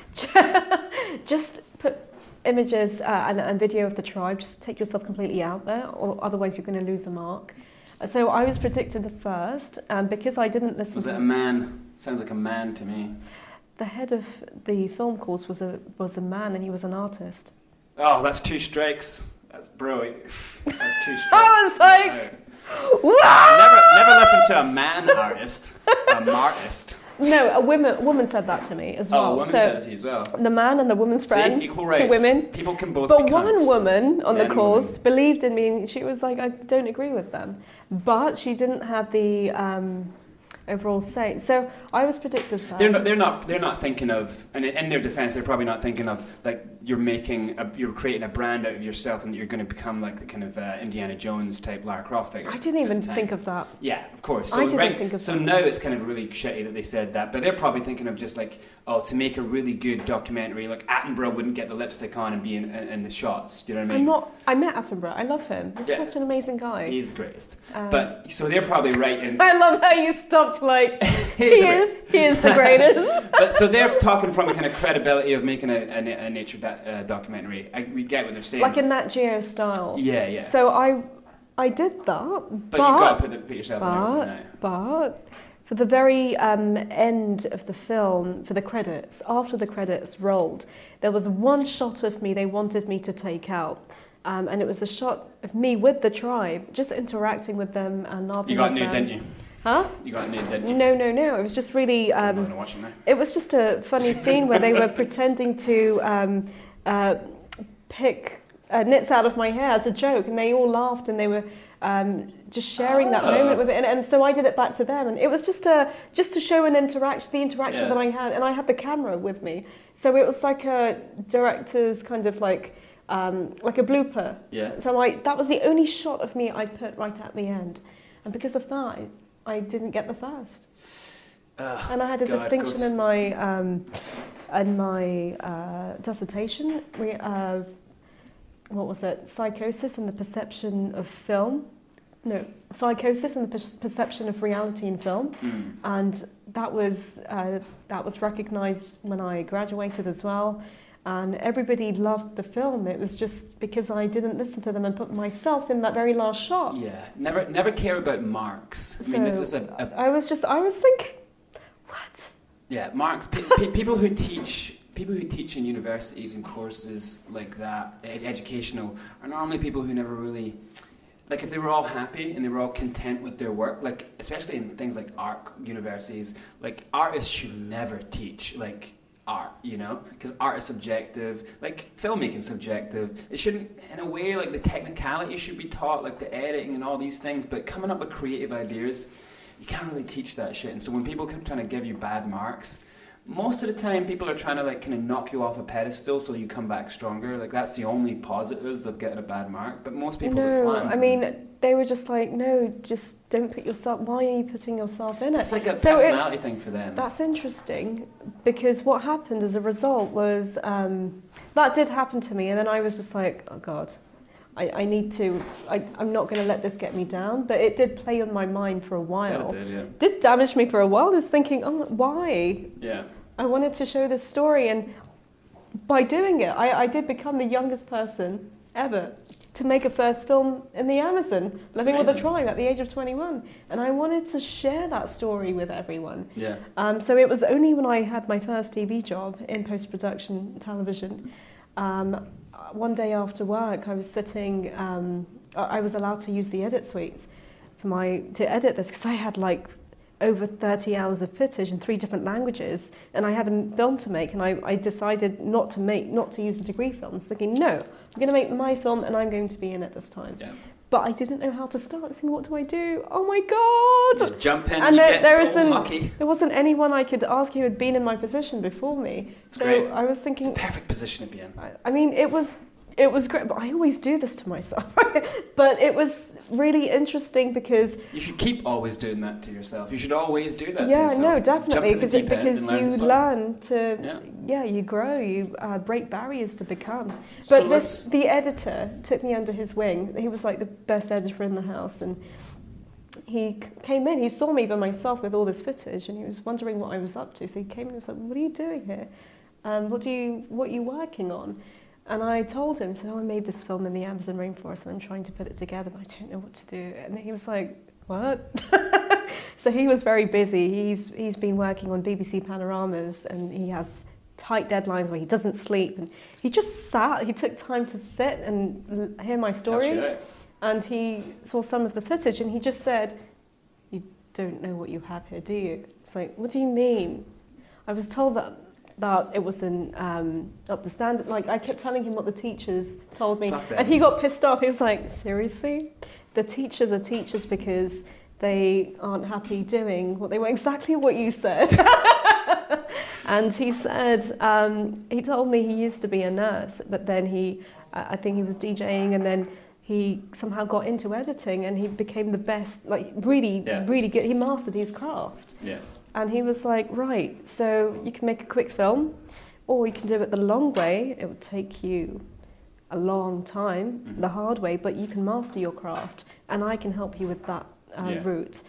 Just put images uh, and, and video of the tribe. Just take yourself completely out there, or otherwise you're going to lose the mark. Uh, So I was predicted the first, and because I didn't listen Was to it a man? Sounds like a man to me. the head of the film course was a was a man, and he was an artist. Oh, that's two strikes. That's bro. That's two strikes. I was like, Wow. Never, never listen to a man artist, a martist. no, a woman woman said that to me as well. Oh, a woman so said it to you as well. the man and the woman's friends, See, equal rights. two women. People can both But be one cunts. woman on Men the and course women. believed in me, and she was like, I don't agree with them. But she didn't have the um, overall say. So I was predicted first. They're not, they're not. They're not thinking of. And in their defense, they're probably not thinking of like you're making. A, you're creating a brand out of yourself, and you're going to become like the kind of uh, Indiana Jones type Lara Croft figure. I didn't at even the time. think of that. Yeah, of course. So, I didn't right, think of so that. now it's kind of really shitty that they said that, but they're probably thinking of just like, oh, to make a really good documentary, like Attenborough wouldn't get the lipstick on and be in, in, in the shots. Do you know what I I'm mean? not. I met Attenborough. I love him. He's Yeah. such an amazing guy. He's the greatest. Um, But so they're probably right in. I love how you stopped shocked, like, he is, he is the greatest. But so they're talking from a kind of credibility of making a, a, a nature da- uh, documentary. I, we get what they're saying. Like a Nat Geo style. Yeah, yeah. So I I did that, but... But, but you've got to put, the, put yourself but, in everything now. But for the very um, end of the film, for the credits, after the credits rolled, there was one shot of me they wanted me to take out. Um, and it was a shot of me with the tribe, just interacting with them and laughing. You got with nude, them. didn't you? Huh? You got nude, didn't you? No, no, no. It was just really... Um, I'm watching now. it was just a funny scene where they were pretending to um, uh, pick uh, nits out of my hair as a joke, and they all laughed, and they were um, just sharing that Oh. moment with it. And, and so I did it back to them, and it was just a just to show an interaction, the interaction Yeah. that I had, and I had the camera with me, so it was like a director's kind of like um, like a blooper. Yeah. So I that was the only shot of me I put right at the end, and because of that, I, I didn't get the first. Ugh, And I had a God, distinction goes- in my um, in my uh, dissertation. We uh, what was it? Psychosis and the perception of film. No, psychosis and the per- perception of reality in film. Mm. And that was uh, that was recognised when I graduated as well. And everybody loved the film. It was just because I didn't listen to them and put myself in that very last shot. Yeah, never never care about marks. I mean, this is a, a I was just I was thinking, what? yeah, marks. Pe- pe- people who teach people who teach in universities and courses like that, ed- educational, are normally people who never really. Like, if they were all happy and they were all content with their work, like, especially in things like art universities, like, artists should never teach, like, art, you know? Because art is subjective, like, filmmaking subjective. It shouldn't, in a way, like, the technicality should be taught, like, the editing and all these things, but coming up with creative ideas, you can't really teach that shit. And so when people come trying to give you bad marks, most of the time people are trying to, like, kind of knock you off a pedestal so you come back stronger. Like, that's the only positives of getting a bad mark. But most people are No, fine. I mean, they were just like, no, just don't put yourself, why are you putting yourself in it? It's like a So personality it's- thing for them. That's interesting, because what happened as a result was, um, that did happen to me, and then I was just like, oh God, I, I need to, I, I'm not going to let this get me down, but it did play on my mind for a while. Yeah, it did, yeah. Did damage me for a while. I was thinking, oh, why? Yeah. I wanted to show this story, and by doing it, I, I did become the youngest person ever to make a first film in the Amazon, living with a amazing. tribe at the age of twenty-one. And I wanted to share that story with everyone. Yeah. Um, so it was only when I had my first T V job in post-production television, um, one day after work, I was sitting, um, I I was allowed to use the edit suites for my, to edit this, because I had like over thirty hours of footage in three different languages, and I had a film to make, and I, I decided not to make, not to use the degree films, thinking, no, I'm going to make my film, and I'm going to be in it this time. Yeah. But I didn't know how to start. Thinking, what do I do? Oh my God! Just jump in And and you there, get there all isn't, mucky. there wasn't anyone I could ask who had been in my position before me. It's so great. I was It's thinking, a perfect position to be in. I, I mean, it was it was great, but I always do this to myself. But it was really interesting because You should keep always doing that to yourself. You should always do that to yeah, yourself. no, Jump definitely, in the because deep end because and learn you to swim. learn to Yeah. yeah, you grow, you uh, break barriers to become. But So this let's- the editor took me under his wing. He was like the best editor in the house, and he c- came in. He saw me by myself with all this footage, and he was wondering what I was up to. So he came in and was like, "What are you doing here? Um, what do you what are you working on?" And I told him, I said, "Oh, I made this film in the Amazon rainforest, and I'm trying to put it together, but I don't know what to do." And he was like, "What?" So he was very busy. He's he's been working on B B C panoramas, and he has tight deadlines where he doesn't sleep. And he just sat. He took time to sit and l- hear my Helps story. you out. And he saw some of the footage, and he just said, "You don't know what you have here, do you?" It's like, "What do you mean?" I was told that that it wasn't um, up to standard. Like, I kept telling him what the teachers told me, Fuck them. and he got pissed off. He was like, "Seriously? The teachers are teachers because they aren't happy doing what they want." Exactly what you said. And he said, um, he told me he used to be a nurse, but then he, uh, I think he was DJing, and then he somehow got into editing, and he became the best, like really, Yeah. really good. He mastered his craft. Yeah. And he was like, right, so you can make a quick film, or you can do it the long way. It would take you a long time, Mhm. the hard way, but you can master your craft, and I can help you with that uh, Yeah. route.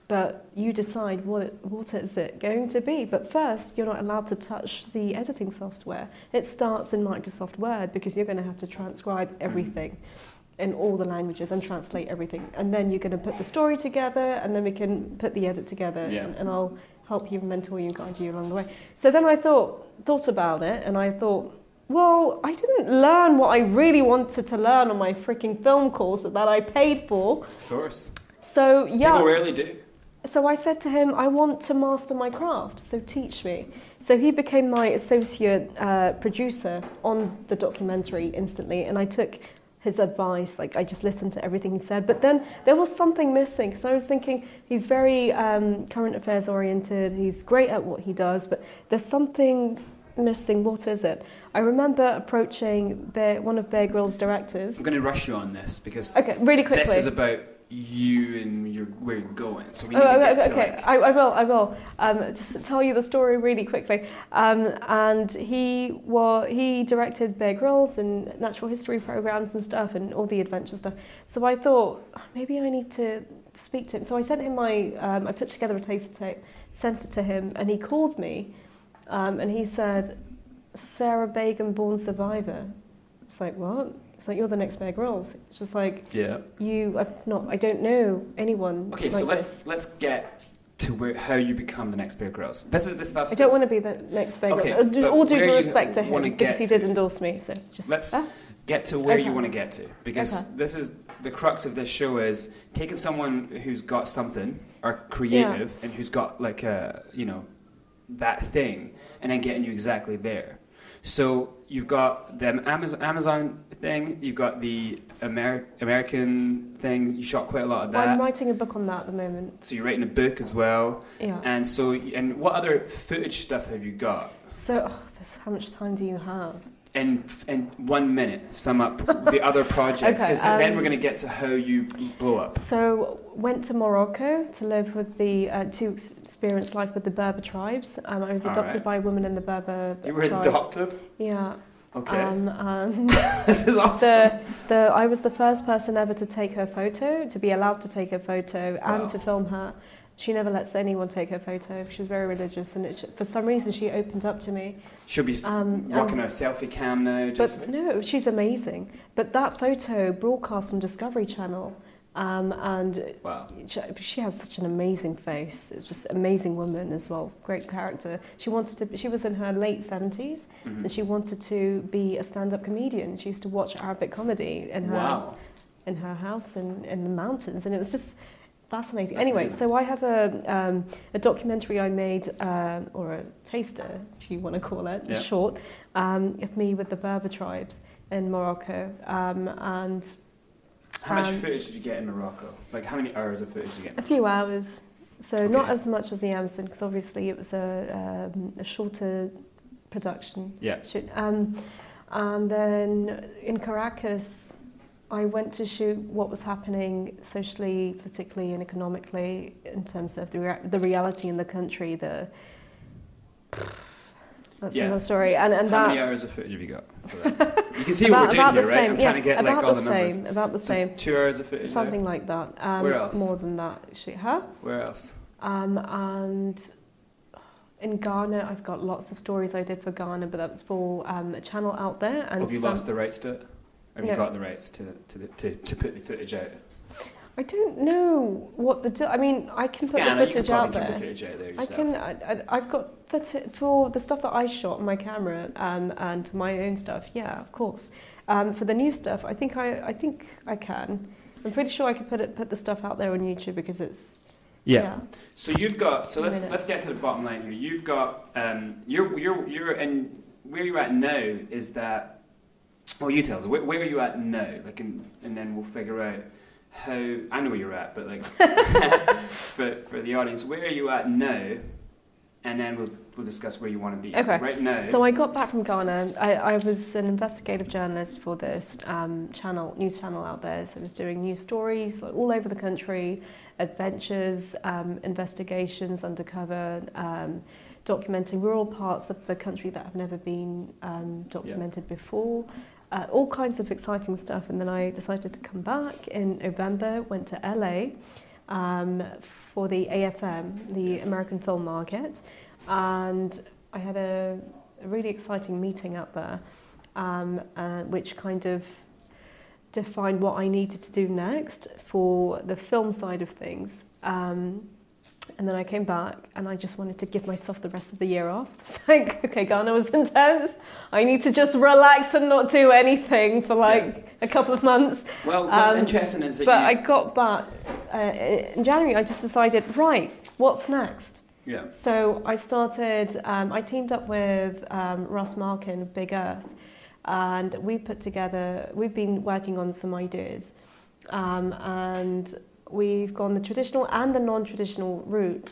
but you decide what it, what is it going to be. But first, you're not allowed to touch the editing software. It starts in Microsoft Word because you're going to have to transcribe everything in all the languages and translate everything. And then you're going to put the story together, and then we can put the edit together, Yeah. and, and I'll help you, mentor you, and guide you along the way. So then I thought thought about it, and I thought, well, I didn't learn what I really wanted to learn on my freaking film course that I paid for. Of course. So yeah. People rarely do. So I said to him, I want to master my craft, so teach me. So he became my associate uh, producer on the documentary instantly, and I took his advice. Like, I just listened to everything he said. But then there was something missing, because I was thinking he's very um, current affairs oriented, he's great at what he does, but there's something missing. What is it? I remember approaching Bear, one of Bear Grylls' directors. I'm going to rush you on this because okay, really quickly. This is about you and your, where you're going, so we oh, need to okay, get okay. to like... I, I will, I will. Um, just tell you the story really quickly. Um, and he was, he directed Bear Grylls and natural history programs and stuff, and all the adventure stuff. So I thought, oh, maybe I need to speak to him. So I sent him my, um, I put together a taste tape, sent it to him, and he called me, um, and he said, Sarah Bagan, born survivor. It's like, what? It's like, you're the next Bear Grylls. It's just like, yeah. you, I've not, I don't know anyone. Okay, like so let's this. let's get to where how you become the next Bear Grylls. This is the stuff. I don't want to be the next Bear Okay, Grylls. but All due where you respect to him, wanna because get he did to. endorse me. So just Let's ah, get to where Okay. you want to get to, because Okay. this is the crux of this show is taking someone who's got something or creative and who's got like a you know that thing, and then getting you exactly there. So you've got the Amazon, Amazon thing, you've got the Ameri- American thing, you shot quite a lot of well, I'm that. writing a book on that at the moment. So you're writing a book as well. Yeah. And so, and what other footage stuff have you got? So, oh, this, how much time do you have? In, in one minute, sum up the other projects, because Okay, um, then we're going to get to how you blow up. So, went to Morocco to live with the, uh, to ex- experience life with the Berber tribes. Um, I was All adopted right. by a woman in the Berber You were tribe. adopted? Yeah. Okay. Um, and This is awesome. the, the, I was the first person ever to take her photo, to be allowed to take her photo Wow. and to film her. She never lets anyone take her photo. She was very religious, and it, for some reason she opened up to me. She'll be Um, rocking um, a selfie cam now. Just But no, she's amazing. But that photo broadcast on Discovery Channel, um, and wow. she, she has such an amazing face. It's just an amazing woman as well. Great character. She wanted to. She was in her late seventies, Mhm. and she wanted to be a stand-up comedian. She used to watch Arabic comedy in her Wow. in her house in, in the mountains, and it was just fascinating. That's anyway, amazing. so I have a um, a documentary I made, uh, or a taster, if you want to call it, Yeah. short, um, of me with the Berber tribes in Morocco, um, and How much um, footage did you get in Morocco? Like, how many hours of footage did you a get? few hours. So not Okay. as much as the Amazon, because obviously it was a, um, a shorter production. Yeah. Shoot. Um, and then in Caracas, I went to shoot what was happening socially, politically, and economically in terms of the rea- the reality in the country. The that's Yeah. another story. And and How that many hours of footage have you got? for that? You can see about, what we're doing about here, the right? same. I'm yeah, trying to get about like all the, the numbers. same. About the So same. two hours of footage. Something there? like that. Um, Where else? More than that, actually. Huh? Where else? Um, and in Ghana, I've got lots of stories I did for Ghana, but that's for um, a channel out there. And Have you some- lost the rights to it? Have you No. got the rights to to, the, to to put the footage out? I don't know what the. De- I mean, I can put Ghana, the you could footage out probably keep the there. footage out there I yourself. can. I, I, I've got footage for the stuff that I shot on my camera, um, and for my own stuff. Yeah, of course. Um, for the new stuff, I think I. I think I can. I'm pretty sure I could put it. Put the stuff out there on YouTube because it's. Yeah. So you've got. So let's Minute. let's get to the bottom line here. You've got. Um. You're you're you're in where you're at now is that. Well, you tell us where, where are you at now? Like, in, and then we'll figure out how. I know where you're at, but like for for the audience, where are you at now? And then we'll we'll discuss where you want to be. So Okay. right now. So I got back from Ghana. I, I was an investigative journalist for this um, channel, news channel out there. So I was doing news stories like, all over the country, adventures, um, investigations, undercover, um, documenting rural parts of the country that have never been um, documented before. Uh, all kinds of exciting stuff. And then I decided to come back in November, went to L A, um, for the A F M, the American Film Market, and I had a, a really exciting meeting out there, um, uh, which kind of defined what I needed to do next for the film side of things. Um, and then I came back and I just wanted to give myself the rest of the year off. It's like, okay, Ghana was intense. I need to just relax and not do anything for like yeah. a couple of months. Well, what's um, interesting is that But you... I got back, uh, in January I just decided, right, what's next? Yeah. So I started, um, I teamed up with um, Ross Malkin of Big Earth, and we put together, we've been working on some ideas, um, and we've gone the traditional and the non-traditional route,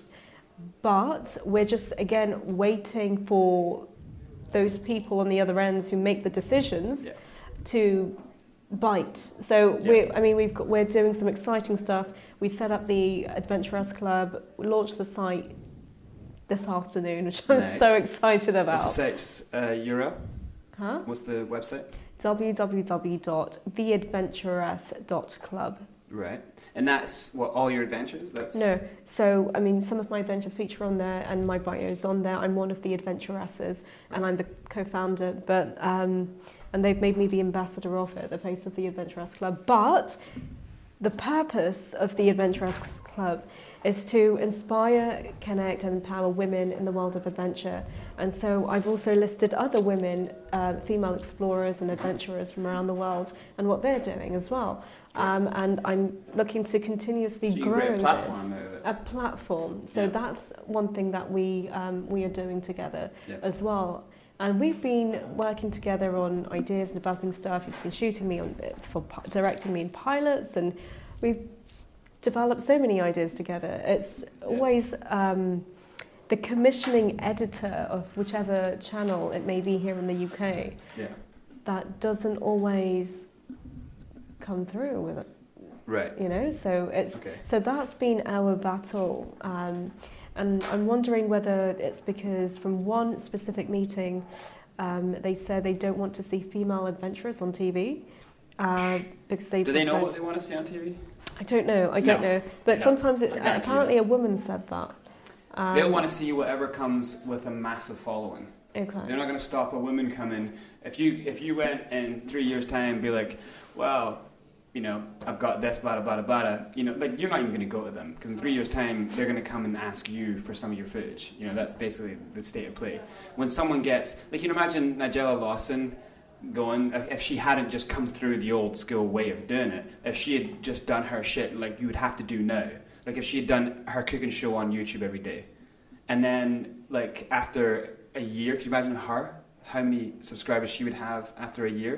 but we're just, again, waiting for those people on the other ends who make the decisions yeah. to bite. So, yeah. we, I mean, we've got, we're doing some exciting stuff. We set up the Adventurous Club, we launched the site this afternoon, which I'm nice. so excited about. What's the site's uh, U R L? Huh? What's the website? w w w dot the adventuress dot club. Right. And that's what, all your adventures? That's... No. So, I mean, some of my adventures feature on there and my bio is on there. I'm one of the adventuresses and I'm the co-founder, but um, and they've made me the ambassador of it, the face of the Adventurous Club. But the purpose of the Adventurous Club is to inspire, connect and empower women in the world of adventure. And so I've also listed other women, uh, female explorers and adventurers from around the world and what they're doing as well. Um, and I'm looking to continuously so you grow a platform this. There, a platform. So yeah. that's one thing that we um, we are doing together yeah. as well. And we've been working together on ideas and developing stuff. He's been shooting me on for directing me in pilots, and we've developed so many ideas together. It's yeah. always um, the commissioning editor of whichever channel it may be here in the U K yeah. that doesn't always come through with it. Right. You know, so it's okay. so that's been our battle. Um, and I'm wondering whether it's because from one specific meeting, um, they said they don't want to see female adventurers on T V. Uh, because they Do they know what they want to see on T V? I don't know, I don't no. know. But no. sometimes, it, apparently a woman said that. Um, They'll want to see whatever comes with a massive following. Okay. They're not going to stop a woman coming. If you if you went in three years' time and be like, well, you know, I've got this, blah, blah, blah, blah, you know, like, you're not even going to go to them, because in three years' time, they're going to come and ask you for some of your footage. You know, that's basically the state of play. When someone gets, like, you know, imagine Nigella Lawson going, if she hadn't just come through the old school way of doing it, if she had just done her shit like you would have to do now, like if she had done her cooking show on YouTube every day, and then, like, after a year, can you imagine her, how many subscribers she would have after a year?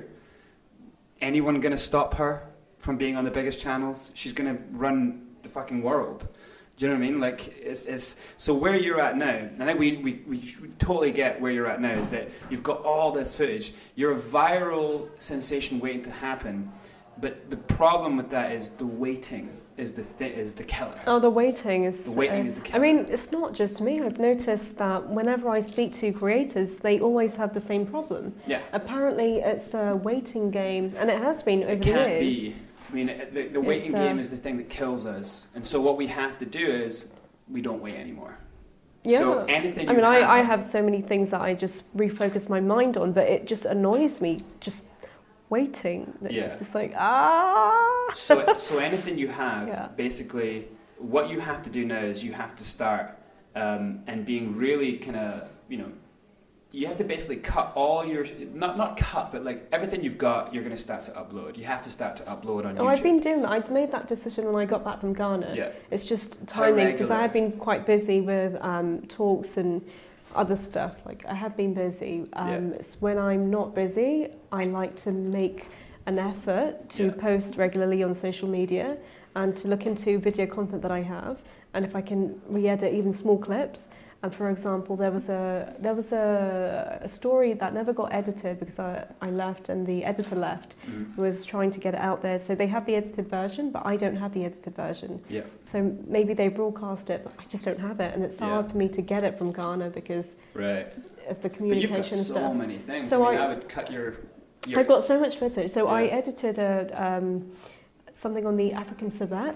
Anyone going to stop her from being on the biggest channels? She's going to run the fucking world. Do you know what I mean? Like, it's, it's so where you're at now, I think we, we, we totally get where you're at now, is that you've got all this footage, you're a viral sensation waiting to happen, but the problem with that is the waiting is the th- is the killer. Oh, the waiting is... The waiting uh, is the killer. I mean, it's not just me. I've noticed that whenever I speak to creators, they always have the same problem. Yeah. Apparently, it's a waiting game, and it has been over it the years. It can't be. I mean, the, the waiting uh, game is the thing that kills us. And so what we have to do is, we don't wait anymore. Yeah. So anything I mean, have, I, I have so many things that I just refocus my mind on, but it just annoys me, just waiting. Yeah. It's just like, ah! so, so anything you have, yeah. basically, what you have to do now is you have to start um, and being really kind of, you know, you have to basically cut all your, not not cut, but like everything you've got, you're going to start to upload. You have to start to upload on oh, YouTube. I've been doing that. I made that decision when I got back from Ghana. Yeah. It's just timing, because I have been quite busy with um, talks and other stuff. Like, I have been busy. Um, yeah. When I'm not busy, I like to make an effort to yeah. post regularly on social media and to look into video content that I have. And if I can re-edit even small clips. And for example, there was a there was a, a story that never got edited because I, I left and the editor left, mm. who was trying to get it out there. So they have the edited version, but I don't have the edited version. Yeah. So maybe they broadcast it, but I just don't have it. And it's yeah. hard for me to get it from Ghana because right. of the communication but you've got and so stuff. many things. So I mean, I, I would cut your... your I've got so much footage. So yeah. I edited a, um, something on the African civet.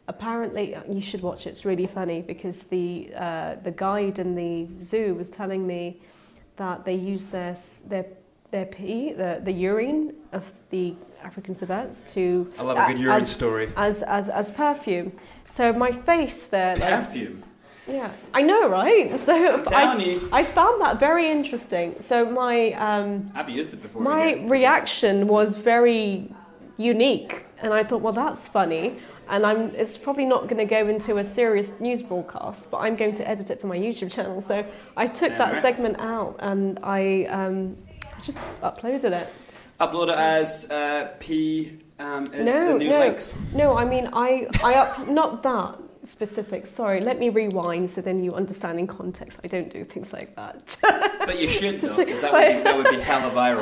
apparently, you should watch it, it's really funny, because the uh, the guide in the zoo was telling me that they use their their their pee, the, the urine of the African civets to... I love a good urine as, story. As, as, as perfume. So my face there... Perfume? Like, yeah, I know, right? So I'm telling I, you. I found that very interesting. So my... Um, I've used it before. My reaction was very unique. And I thought, well, that's funny. And I'm, it's probably not going to go into a serious news broadcast, but I'm going to edit it for my YouTube channel. So I took Damn that right. segment out and I um, just uploaded it. Upload it as uh, P um, is no, the new no, links. No, I mean, I, I up, not that specific. Sorry, let me rewind so then you understand in context. I don't do things like that. But you should, though, because that would be, that would be hella viral.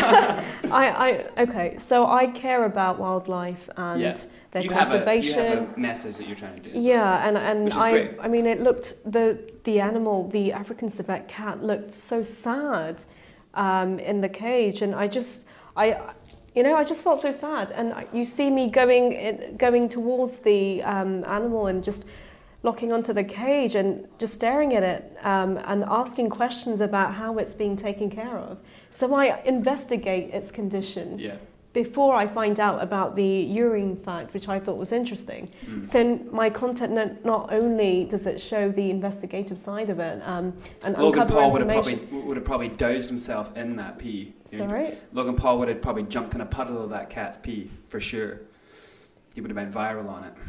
um, I, I, okay, so I care about wildlife and... Yeah. Their you conservation. Have a, you have a message that you're trying to do. So. Yeah, and and I great. I mean it looked the the animal, the African civet cat looked so sad um, in the cage, and I just I you know I just felt so sad. And you see me going in, going towards the um, animal and just locking onto the cage and just staring at it um, and asking questions about how it's being taken care of. So I investigate its condition. Yeah. Before I find out about the urine fact, which I thought was interesting. Mm. So my content not, not only does it show the investigative side of it um, and Logan uncover Paul would have information. probably would have probably doused himself in that pee. Sorry? Logan Paul would have probably jumped in a puddle of that cat's pee for sure. He would have been viral on it.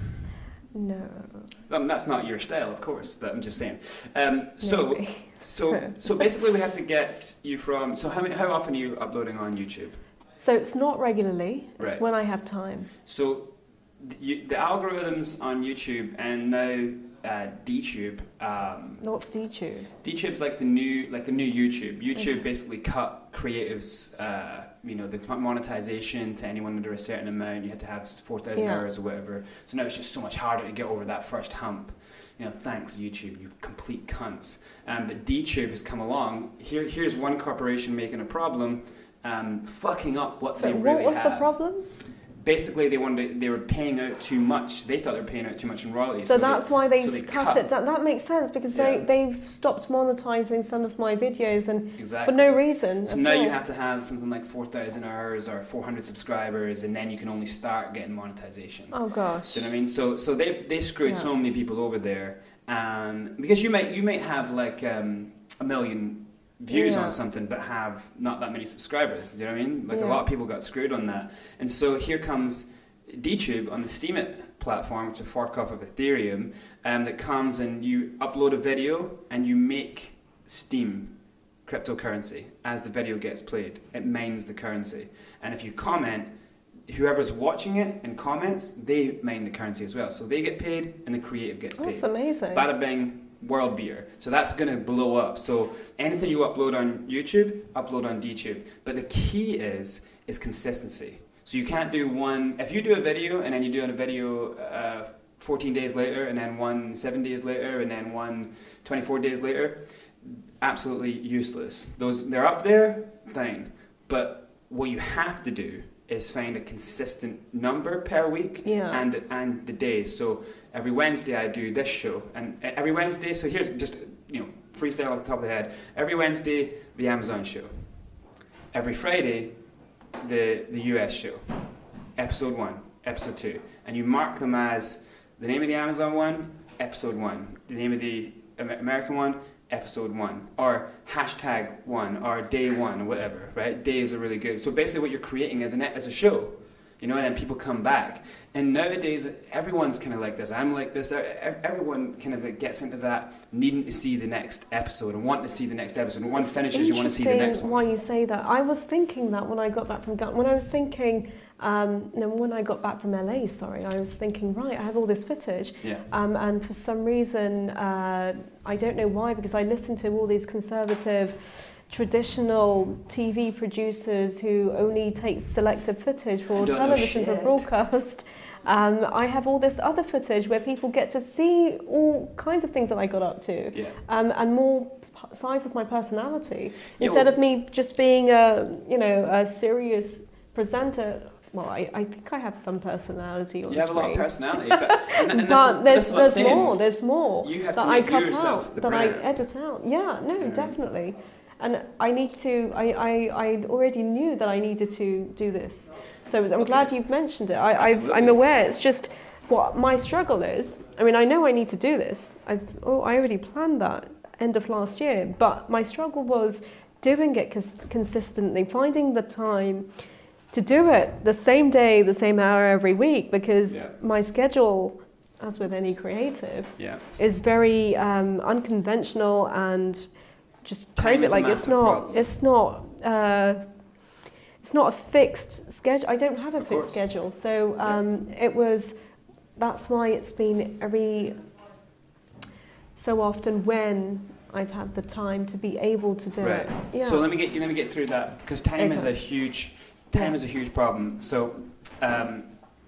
No. Um, that's not your style, of course, but I'm just saying. Um, so, no so, so basically, we have to get you from. So, how many, how often are you uploading on YouTube? So it's not regularly, it's right. when I have time. So the, you, the algorithms on YouTube and now uh, DTube. Um, What's DTube? DTube's like the new, like the new YouTube. YouTube okay. basically cut creatives, uh, you know, the monetization to anyone under a certain amount. You had to have four thousand yeah. hours or whatever. So now it's just so much harder to get over that first hump. You know, thanks YouTube, you complete cunts. Um, but DTube has come along. Here, here's one corporation making a problem. Um, fucking up what so they really what was have. the problem? Basically, they wanted they were paying out too much. They thought they were paying out too much in royalties. So, so that's they, why they, so they cut, cut it down. That makes sense because yeah. they they've stopped monetizing some of my videos and exactly. for no reason. So at now all. you have to have something like four thousand hours or four hundred subscribers, and then you can only start getting monetization. Oh gosh. Do you know what I mean? So so they they screwed yeah. so many people over there, um, because you might you might have like um, a million. views yeah. on something but have not that many subscribers. Do you know what I mean? Like yeah. a lot of people got screwed on that. And so here comes DTube on the Steemit platform, which is a fork off of Ethereum, um, that comes and you upload a video and you make Steem cryptocurrency as the video gets played. It mines the currency. And if you comment, whoever's watching it and comments, they mine the currency as well. So they get paid and the creative gets paid. That's amazing. Bada bing. World beer. So that's going to blow up. So anything you upload on YouTube, upload on DTube. But the key is is consistency. So you can't do one. If you do a video and then you do a video uh, fourteen days later, and then one seven days later, and then one twenty-four days later, absolutely useless. Those they're up there, fine. But what you have to do is find a consistent number per week yeah. and and the days. So every Wednesday I do this show, and every Wednesday, so here's just, you know, freestyle off the top of the head. Every Wednesday, the Amazon show. Every Friday, the the U S show. Episode one, episode two. And you mark them as the name of the Amazon one, episode one. The name of the American one, episode one. Or hashtag one, or day one, or whatever, right? Days are really good. So basically what you're creating is, an, is a show. You know, and then people come back. And nowadays, everyone's kind of like this. I'm like this. Everyone kind of gets into that needing to see the next episode and wanting to see the next episode. And one it's finishes, you want to see the next one. Why you say that? I was thinking that when I got back from Ghana. When I was thinking, um, no, when I got back from L A, sorry, I was thinking, right, I have all this footage. Yeah. Um, and for some reason, uh, I don't know why, because I listened to all these conservative traditional T V producers who only take selective footage for television for broadcast. Um, I have all this other footage where people get to see all kinds of things that I got up to, yeah. um, and more sides of my personality. Yeah, Instead well, of me just being a, you know, a serious presenter, well, I, I think I have some personality on You have screen. a lot of personality, but, and, and but this is, there's, this is what there's I'm saying. more, there's more You have that to I make cut yourself out, the that brand. I edit out. Yeah, no, Yeah. definitely. And I need to, I, I, I already knew that I needed to do this. So I'm Okay. glad you've mentioned it. I, I, Absolutely. I'm aware, it's just what my struggle is. I mean, I know I need to do this. I've, oh, I already planned that end of last year, but my struggle was doing it cons- consistently, finding the time to do it the same day, the same hour every week, because Yeah. my schedule, as with any creative, Yeah. is very um, unconventional and just Time crazy. is a Like it's massive not, problem. it's not, uh, it's not a fixed schedule. I don't have a Of fixed course. schedule, so um, it was. That's why it's been every so often when I've had the time to be able to do Right. it. Yeah. So let me get let me get through that, because time is Okay. a huge time Yeah. is a huge problem. So, um,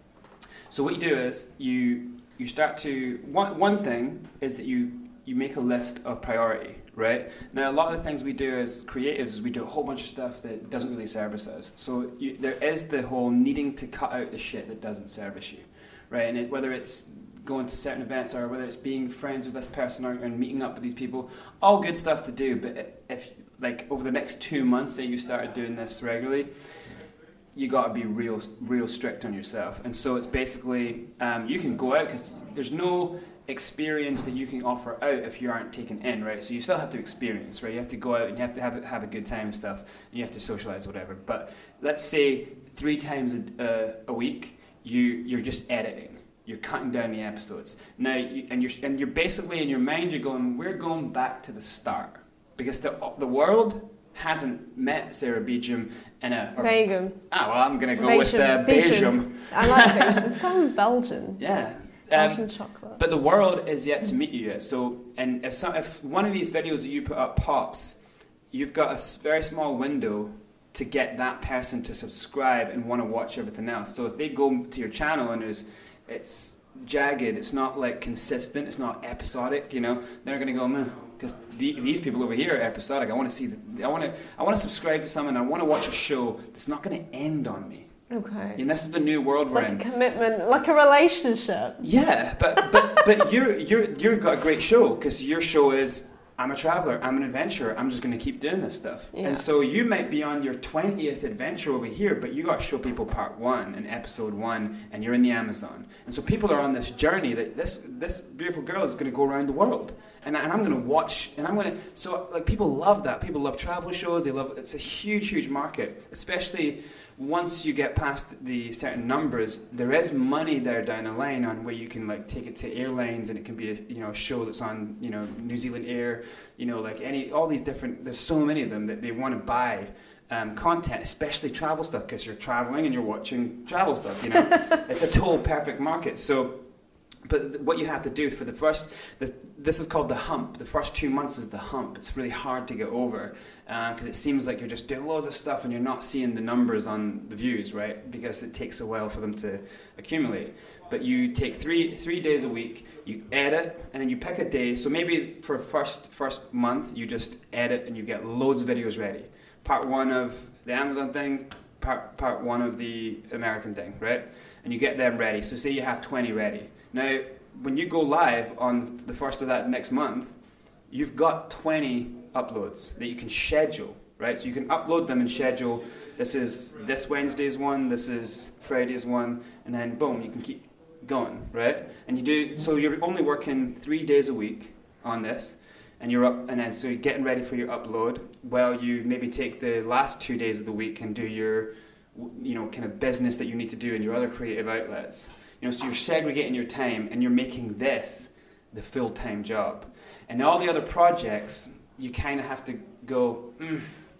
so what you do is you you start to one one thing is that you you make a list of priority. Right now, a lot of the things we do as creatives is we do a whole bunch of stuff that doesn't really service us. So you, there is the whole needing to cut out the shit that doesn't service you, right? And it, whether it's going to certain events or whether it's being friends with this person or, and meeting up with these people, all good stuff to do. But if, like, over the next two months, say you started doing this regularly, you got to be real, real strict on yourself. And so it's basically um, you can go out because there's no experience that you can offer out if you aren't taken in, right? So you still have to experience, right? You have to go out and you have to have have a good time and stuff, and you have to socialize, whatever. But let's say three times a, uh, a week, you you're just editing. You're cutting down the episodes now, you, and you're and you're basically in your mind you're going, we're going back to the start, because the the world hasn't met Sarah Beecham in a. Or, Begum. ah, well, I'm gonna go with uh, Beecham. Beecham. I like Beecham. It sounds Belgian. Yeah. Belgian Um, chocolate. but the world is yet to meet you yet. So, and if some, if one of these videos that you put up pops, you've got a s- very small window to get that person to subscribe and want to watch everything else. So if they go to your channel and there's, it's jagged, it's not like consistent, it's not episodic, you know, they're going to go, man, because the, these people over here are episodic. I want to see, the, I want to, I want to subscribe to someone. I want to watch a show that's not going to end on me. Okay. And this is the new world It's we're like in. a commitment, like a relationship. Yeah, but but but you're you're you've got a great show, because your show is, I'm a traveler, I'm an adventurer, I'm just going to keep doing this stuff. Yeah. And so you might be on your twentieth adventure over here, but you got to show people part one and episode one, and you're in the Amazon. And so people are on this journey that this this beautiful girl is going to go around the world. And, and I'm going to watch, and I'm going to, so like people love that. People love travel shows, they love, it's a huge, huge market, especially once you get past the certain numbers. There is money there down the line on where you can like take it to airlines, and it can be a, you know, a show that's on, you know, New Zealand Air, you know, like any, all these different, there's so many of them that they want to buy um, content, especially travel stuff, because you're traveling and you're watching travel stuff, you know. It's a total perfect market. So, but what you have to do for the first, the, this is called the hump. The first two months is the hump. It's really hard to get over, because um, it seems like you're just doing loads of stuff and you're not seeing the numbers on the views, right? Because it takes a while for them to accumulate. But you take three three days a week, you edit, and then you pick a day. So maybe for first first month, you just edit and you get loads of videos ready. Part one of the Amazon thing, part part one of the American thing, right? And you get them ready. So say you have twenty ready. Now, when you go live on the first of that next month, you've got twenty uploads that you can schedule, right? So you can upload them and schedule. This is this Wednesday's one, this is Friday's one, and then boom, you can keep going, right? And you do, so you're only working three days a week on this, and you're up, and then so you're getting ready for your upload. Well, you maybe take the last two days of the week and do your, you know, kind of business that you need to do in your other creative outlets. You know, so you're segregating your time, and you're making this the full-time job. And all the other projects, you kind of have to go, mm,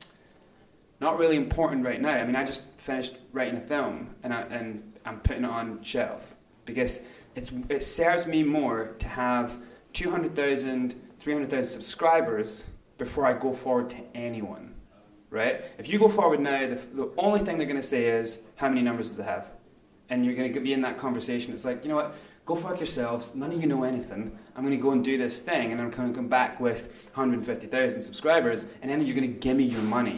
not really important right now. I mean, I just finished writing a film, and, I, and I'm putting it on shelf, because it's, it serves me more to have two hundred thousand, three hundred thousand subscribers before I go forward to anyone, right? If you go forward now, the, the only thing they're going to say is, how many numbers does it have? And you're going to be in that conversation. It's like, you know what, go fuck yourselves, none of you know anything. I'm going to go and do this thing, and I'm going to come back with one hundred fifty thousand subscribers, and then you're going to give me your money.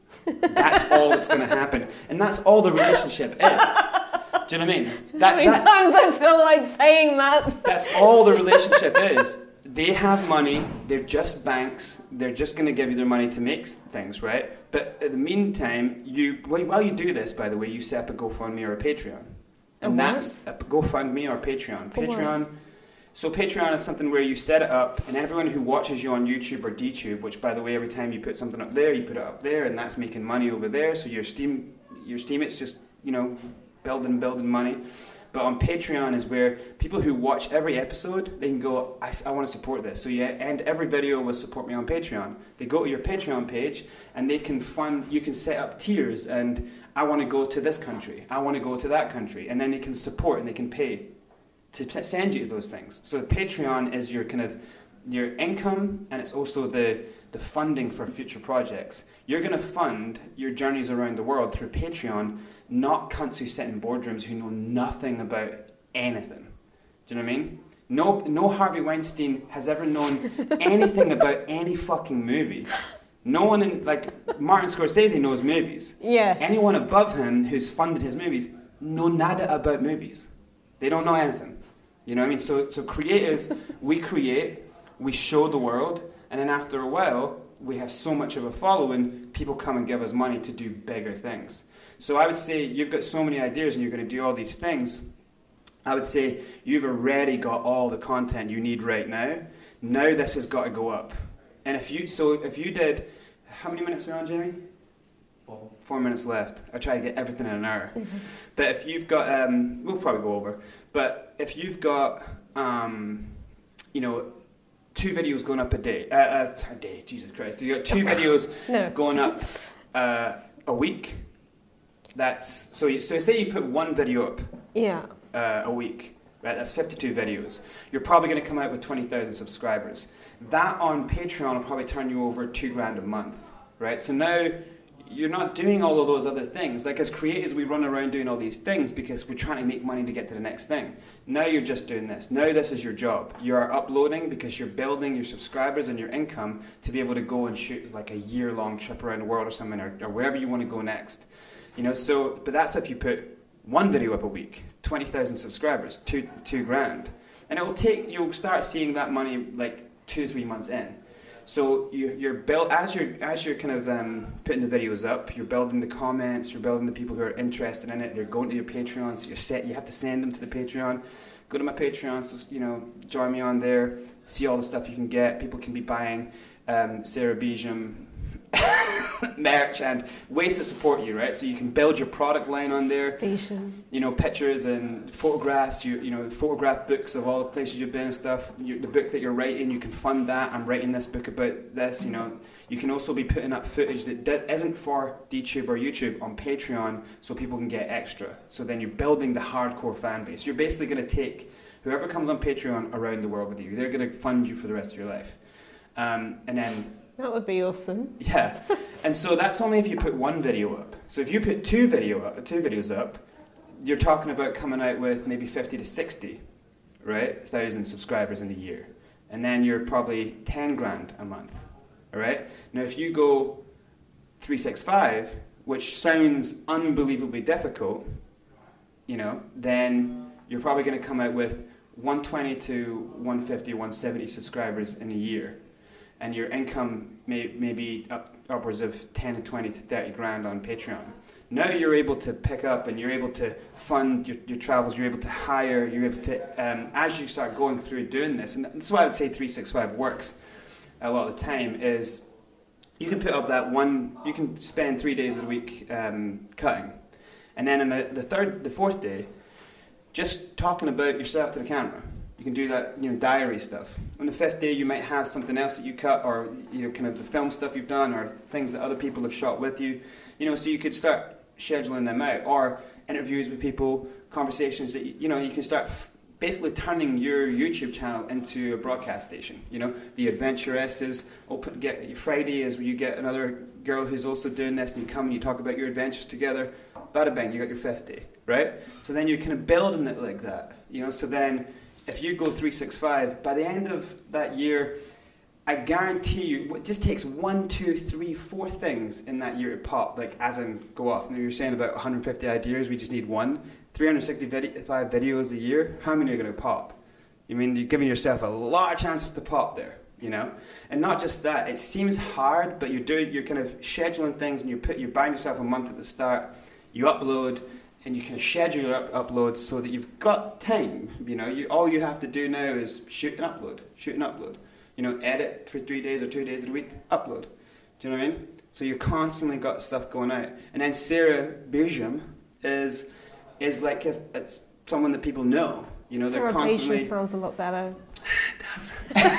That's all that's going to happen. And that's all the relationship is. Do you know what I mean? That, How many that, times I feel like saying that? That's all the relationship is. They have money, they're just banks, they're just going to give you their money to make things, right? But in the meantime, you while you do this, by the way, you set up a GoFundMe or a Patreon. And A that's a GoFundMe or Patreon. For Patreon. what? So Patreon is something where you set it up, and everyone who watches you on YouTube or DTube, which by the way, every time you put something up there, you put it up there, and that's making money over there. So your Steam, your Steam, it's just, you know, building, building money. But on Patreon is where people who watch every episode, they can go, I, I want to support this. So you end every video with support me on Patreon. They go to your Patreon page and they can fund, you can set up tiers and I want to go to this country, I want to go to that country. And then they can support and they can pay to send you those things. So Patreon is your kind of, your income, and it's also the, the funding for future projects. You're going to fund your journeys around the world through Patreon, not cunts who sit in boardrooms who know nothing about anything. Do you know what I mean? No, no Harvey Weinstein has ever known anything about any fucking movie. No one in, like, Martin Scorsese knows movies. Yes. Anyone above him who's funded his movies know nada about movies. They don't know anything. You know what I mean? So, so creatives, we create, we show the world, and then after a while, we have so much of a following, people come and give us money to do bigger things. So I would say you've got so many ideas and you're going to do all these things. I would say you've already got all the content you need right now. Now this has got to go up. And if you, so if you did, how many minutes are on, Jamie? Four. Four minutes left. I try to get everything in an hour. Mm-hmm. But if you've got, um, we'll probably go over, but if you've got, um, you know, two videos going up a day, uh, uh, a day, Jesus Christ, so you got two videos no. going up uh, a week. That's so. You, so say you put one video up, yeah, uh, a week, right? That's fifty-two videos. You're probably going to come out with twenty thousand subscribers. That on Patreon will probably turn you over two grand a month, right? So now you're not doing all of those other things. Like as creators, we run around doing all these things because we're trying to make money to get to the next thing. Now you're just doing this. Now this is your job. You're uploading because you're building your subscribers and your income to be able to go and shoot like a year-long trip around the world or something, or, or wherever you want to go next. You know, so, but that's if you put one video up a week, twenty thousand subscribers, two, two grand. And it will take, you'll start seeing that money like two, three months in. So you, you're build, as you're, as you're kind of um, putting the videos up, you're building the comments, you're building the people who are interested in it, they're going to your Patreon, so you're set, you have to send them to the Patreon. Go to my Patreon, so, you know, join me on there, see all the stuff you can get. People can be buying um, Sarah Beecham merch and ways to support you, right? So you can build your product line on there. Beecham. You know, pictures and photographs, you, you know, photograph books of all the places you've been and stuff. You, the book that you're writing, you can fund that. I'm writing this book about this, you know. You can also be putting up footage that d- isn't for DTube or YouTube on Patreon so people can get extra. So then you're building the hardcore fan base. You're basically going to take whoever comes on Patreon around the world with you. They're going to fund you for the rest of your life. Um, and then... That would be awesome. Yeah. And so that's only if you put one video up. So if you put two video up, two videos up, you're talking about coming out with maybe fifty to sixty, right? Thousand subscribers in a year. And then you're probably ten grand a month. All right? Now if you go three sixty-five, which sounds unbelievably difficult, you know, then you're probably going to come out with one twenty to one fifty, one seventy subscribers in a year. And your income may, may be up, upwards of ten to twenty to thirty grand on Patreon. Now you're able to pick up and you're able to fund your, your travels, you're able to hire, you're able to, um, as you start going through doing this, and that's why I would say three sixty-five works a lot of the time, is you can put up that one, you can spend three days a week um, cutting. And then on the, the third, the fourth day, just talking about yourself to the camera. You can do that, you know, diary stuff. On the fifth day, you might have something else that you cut, or you know, kind of the film stuff you've done, or things that other people have shot with you. You know, so you could start scheduling them out, or interviews with people, conversations that you know you can start f- basically turning your YouTube channel into a broadcast station. You know, the Adventuresses. Open get Friday is where you get another girl who's also doing this, and you come and you talk about your adventures together. Bada bang, you got your fifth day, right? So then you're kind of building it like that. You know, so then. If you go three sixty-five, by the end of that year, I guarantee you, it just takes one, two, three, four things in that year to pop, like as in go off. Now you're saying about one hundred fifty ideas, we just need one. three hundred sixty-five videos a year, how many are going to pop? I mean, you're giving yourself a lot of chances to pop there, you know? And not just that, it seems hard, but you're doing, you're kind of scheduling things, and you put, you're buying yourself a month at the start, you upload, and you can schedule your up- uploads so that you've got time, you know? You, all you have to do now is shoot and upload, shoot and upload. You know, edit for three days or two days a week, upload. Do you know what I mean? So you've constantly got stuff going out. And then Sarah Bijam is is like a, it's someone that people know. You know, Sarah they're constantly. Bijam sounds a lot better. It does.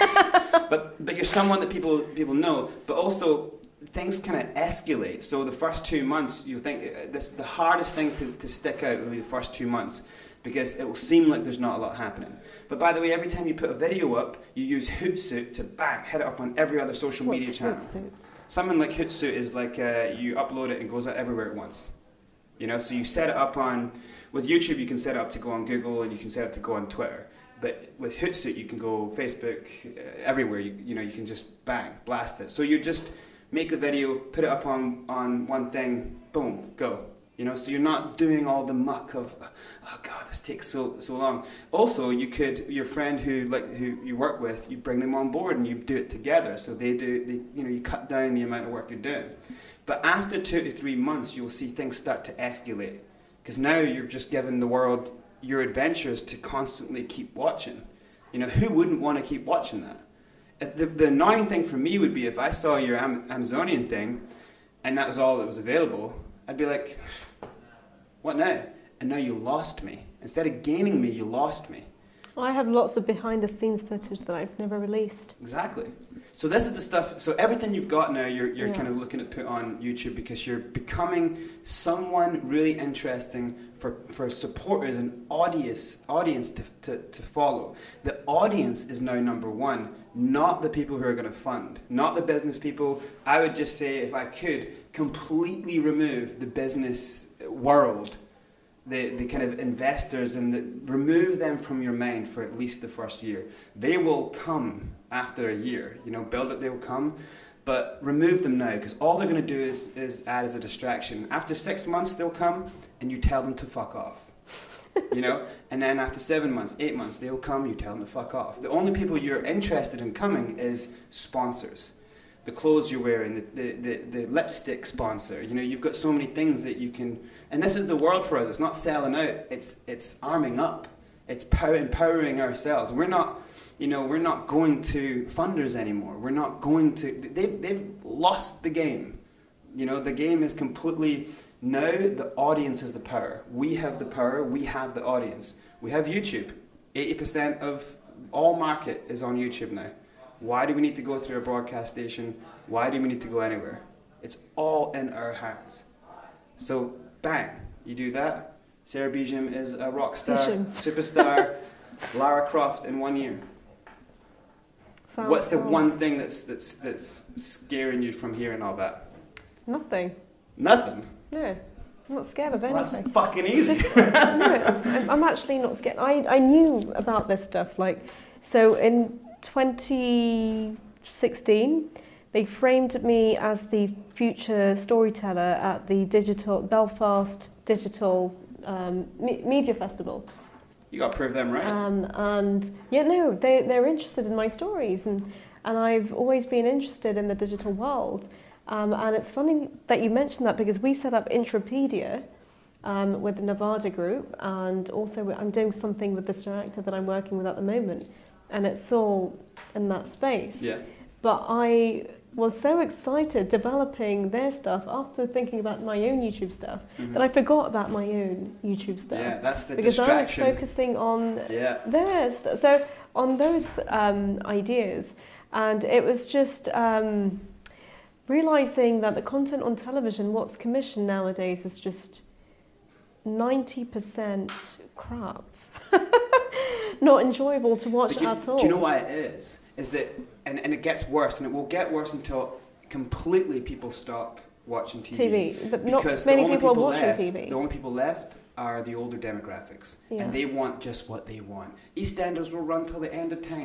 but but you're someone that people people know. But also things kind of escalate. So the first two months, you think uh, this the hardest thing to, to stick out will be the first two months. Because it will seem like there's not a lot happening. But by the way, every time you put a video up, you use Hootsuite to bang, hit it up on every other social What's media channel. Hootsuite? Something like Hootsuite is like uh, you upload it and it goes out everywhere at once. You know, so you set it up on, with YouTube you can set it up to go on Google and you can set it to go on Twitter. But with Hootsuite you can go Facebook, uh, everywhere, you, you know, you can just bang, blast it. So you just make the video, put it up on, on one thing, boom, go. You know, so you're not doing all the muck of, oh God, this takes so so long. Also, you could, your friend who like who you work with, you bring them on board and you do it together. So they do, they, you know, you cut down the amount of work you're doing. But after two to three months, you'll see things start to escalate because now you're just giving the world your adventures to constantly keep watching. You know, who wouldn't want to keep watching that? The, the annoying thing for me would be if I saw your Am- Amazonian thing, and that was all that was available. I'd be like, what now? And now you lost me. Instead of gaining me, you lost me. I have lots of behind-the-scenes footage that I've never released. Exactly. So this is the stuff. So everything you've got now, you're you're Yeah. kind of looking at put on YouTube because you're becoming someone really interesting for, for supporters and audience audience to, to to follow. The audience is now number one, not the people who are going to fund, not the business people. I would just say, if I could, completely remove the business world. The, the kind of investors, and the, remove them from your mind for at least the first year. They will come after a year, you know, build it, they will come, but remove them now, because all they're going to do is, is add as a distraction. After six months, they'll come, and you tell them to fuck off, you know, and then after seven months, eight months, they'll come, you tell them to fuck off. The only people you're interested in coming is sponsors. The clothes you're wearing, the, the, the, the lipstick sponsor. You know, you've got so many things that you can... And this is the world for us. It's not selling out. It's it's arming up. It's power, empowering ourselves. We're not, you know, we're not going to funders anymore. We're not going to... They've, they've lost the game. You know, the game is completely... Now the audience is the power. We have the power. We have the audience. We have YouTube. eighty percent of all market is on YouTube now. Why do we need to go through a broadcast station? Why do we need to go anywhere? It's all in our hands. So, bang, you do that. Sarah Bijam is a rock star, Bijam. superstar, Lara Croft in one year. Sounds What's the cool. one thing that's that's that's scaring you from hearing all that? Nothing. Nothing. No. I'm not scared of Well, anything. that's fucking easy. Just, no, I'm, I'm actually not scared. I, I knew about this stuff. Like, so in twenty sixteen, they framed me as the future storyteller at the digital Belfast Digital um, Me- Media Festival. You got to prove them right. Um, and yeah, no, they they're interested in my stories, and and I've always been interested in the digital world. Um, and it's funny that you mentioned that, because we set up Intrapedia um, with the Nevada Group, and also I'm doing something with this director that I'm working with at the moment, and it's all in that space. Yeah. But I was so excited developing their stuff after thinking about my own YouTube stuff Mhm. that I forgot about my own YouTube stuff. Yeah, that's the because distraction. I was focusing on Yeah. their stuff. So on those um, ideas, and it was just um, realizing that the content on television, what's commissioned nowadays, is just ninety percent crap. Not enjoyable to watch But you- at all. Do you know why it is? Is that, and, and it gets worse, and it will get worse until completely people stop watching T V. T V, but not Because the many only people, are watching left, T V. The only people left are the older demographics, Yeah. and they want just what they want. EastEnders will run till the end of time.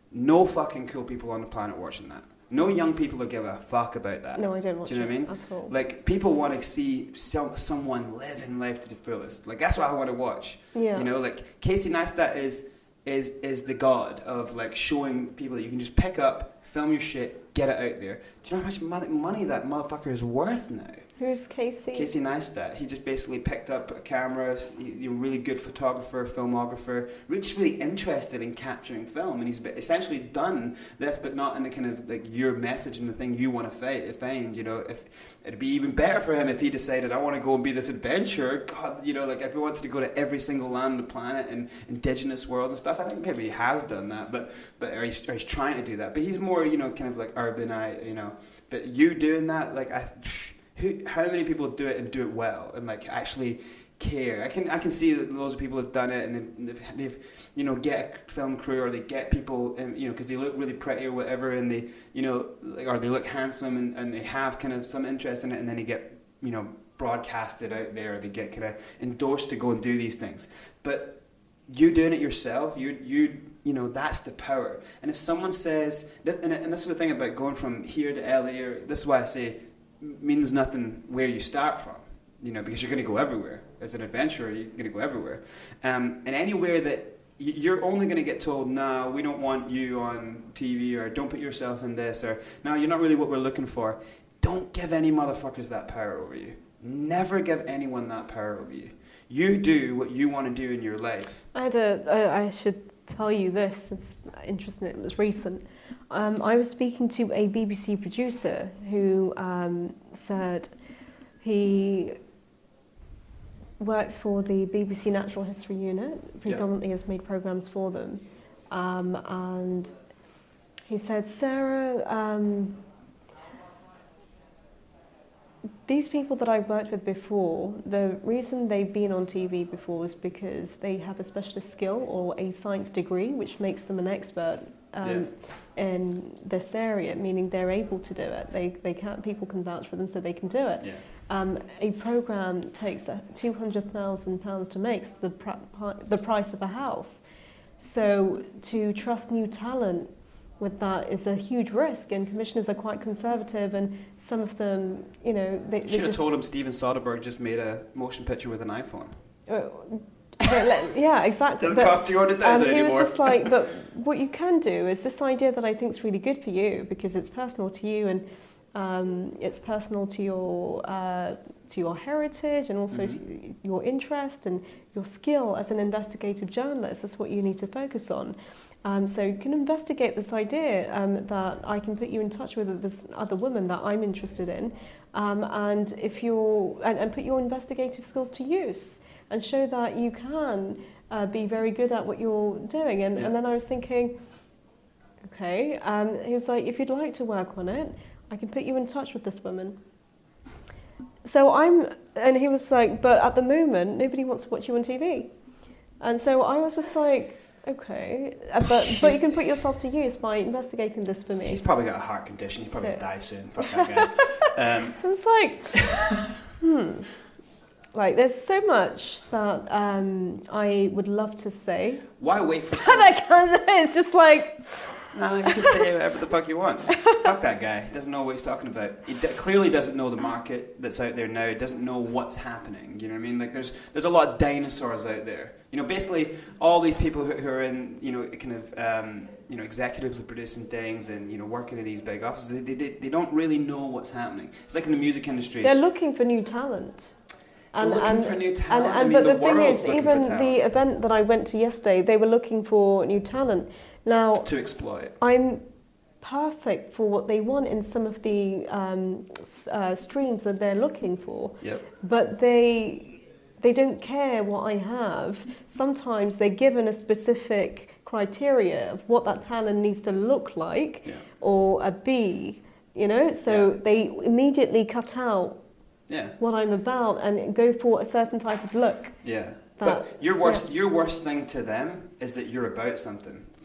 no fucking cool people on the planet watching that. No young people are give a fuck about that. No, I don't watch Do you know it what I mean? at all. Like, people want to see some, someone living life to the fullest. Like, that's what I want to watch. Yeah. You know, like, Casey Neistat is is is the god of, like, showing people that you can just pick up, film your shit, get it out there. Do you know how much money, money that motherfucker is worth now? Who's Casey? Casey Neistat. He just basically picked up a camera. He's a really good photographer, filmographer, really just really interested in capturing film, and he's essentially done this, but not in the kind of like your message and the thing you want to fi- find. You know, if it'd be even better for him if he decided, I want to go and be this adventurer. God, you know, like if he wanted to go to every single land on the planet and indigenous world and stuff. I think maybe he has done that, but but or he's, or he's trying to do that. But he's more, you know, kind of like urbanite, you know. But you doing that, like I. Who, how many people do it and do it well and like actually care? I can I can see that loads of people have done it and they've, they've, they've you know get a film crew or they get people and, you know because they look really pretty or whatever and they you know like, or they look handsome and, and they have kind of some interest in it and then they get you know broadcasted out there or they get kind of endorsed to go and do these things. But you doing it yourself, you you you know that's the power. And if someone says that, and, and this is the thing about going from here to L A, or this is why I say means nothing where you start from, you know, because you're going to go everywhere. As an adventurer, you're going to go everywhere. Um, and anywhere that you're only going to get told, no, we don't want you on T V, or don't put yourself in this, or no, you're not really what we're looking for. Don't give any motherfuckers that power over you. Never give anyone that power over you. You do what you want to do in your life. I had a, I, I should tell you this, it's interesting, it was recent. Um, I was speaking to a B B C producer who um, said he works for the B B C Natural History Unit, predominantly yeah. has made programmes for them. Um, and he said, Sarah, um, these people that I've worked with before, the reason they've been on T V before is because they have a specialist skill or a science degree, which makes them an expert um, yeah. in this area, meaning they're able to do it. They they can't. People can vouch for them, so they can do it. Yeah. Um, a program takes two hundred thousand pounds to make, the pr- the price of a house. So to trust new talent with that is a huge risk, and commissioners are quite conservative, and some of them, you know, they, you they should have just told him Steven Soderbergh just made a motion picture with an iPhone. Uh, but, yeah, exactly. Doesn't but, cost two hundred thousand um, he anymore. was just like, but what you can do is this idea that I think is really good for you because it's personal to you and um, it's personal to your uh, to your heritage and also mm-hmm. to your interest and your skill as an investigative journalist. That's what you need to focus on. Um, so you can investigate this idea um, that I can put you in touch with this other woman that I'm interested in, um, and if you're and, and put your investigative skills to use and show that you can uh, be very good at what you're doing. And, yeah. and then I was thinking, okay. Um, he was like, if you'd like to work on it, I can put you in touch with this woman. So I'm, and he was like, but at the moment nobody wants to watch you on T V, and so I was just like. Okay, uh, but but you can put yourself to use by investigating this for me. He's probably got a heart condition. He'll probably so. die soon. Fuck that guy. Um, so it's like, hmm, like there's so much that um, I would love to say. Why wait for? And I can't. It's just like. No, you can say whatever the fuck you want. Fuck that guy. He doesn't know what he's talking about. He d- clearly doesn't know the market that's out there now. He doesn't know what's happening. You know what I mean? Like there's there's a lot of dinosaurs out there. You know, basically all these people who, who are in, you know, kind of, um, you know, executives of producing things and, you know, working in these big offices, they, they they don't really know what's happening. It's like in the music industry. They're looking for new talent. And, looking and, for new talent. And, and, I mean, but the, the thing is, even the event that I went to yesterday, they were looking for new talent. Now, to exploit. I'm perfect for what they want in some of the um, uh, streams that they're looking for. Yep. But they they don't care what I have. Sometimes they're given a specific criteria of what that talent needs to look like yeah. or a be, you know. So yeah. they immediately cut out yeah. what I'm about and go for a certain type of look. Yeah. That, but your worst yeah. your worst thing to them is that you're about something.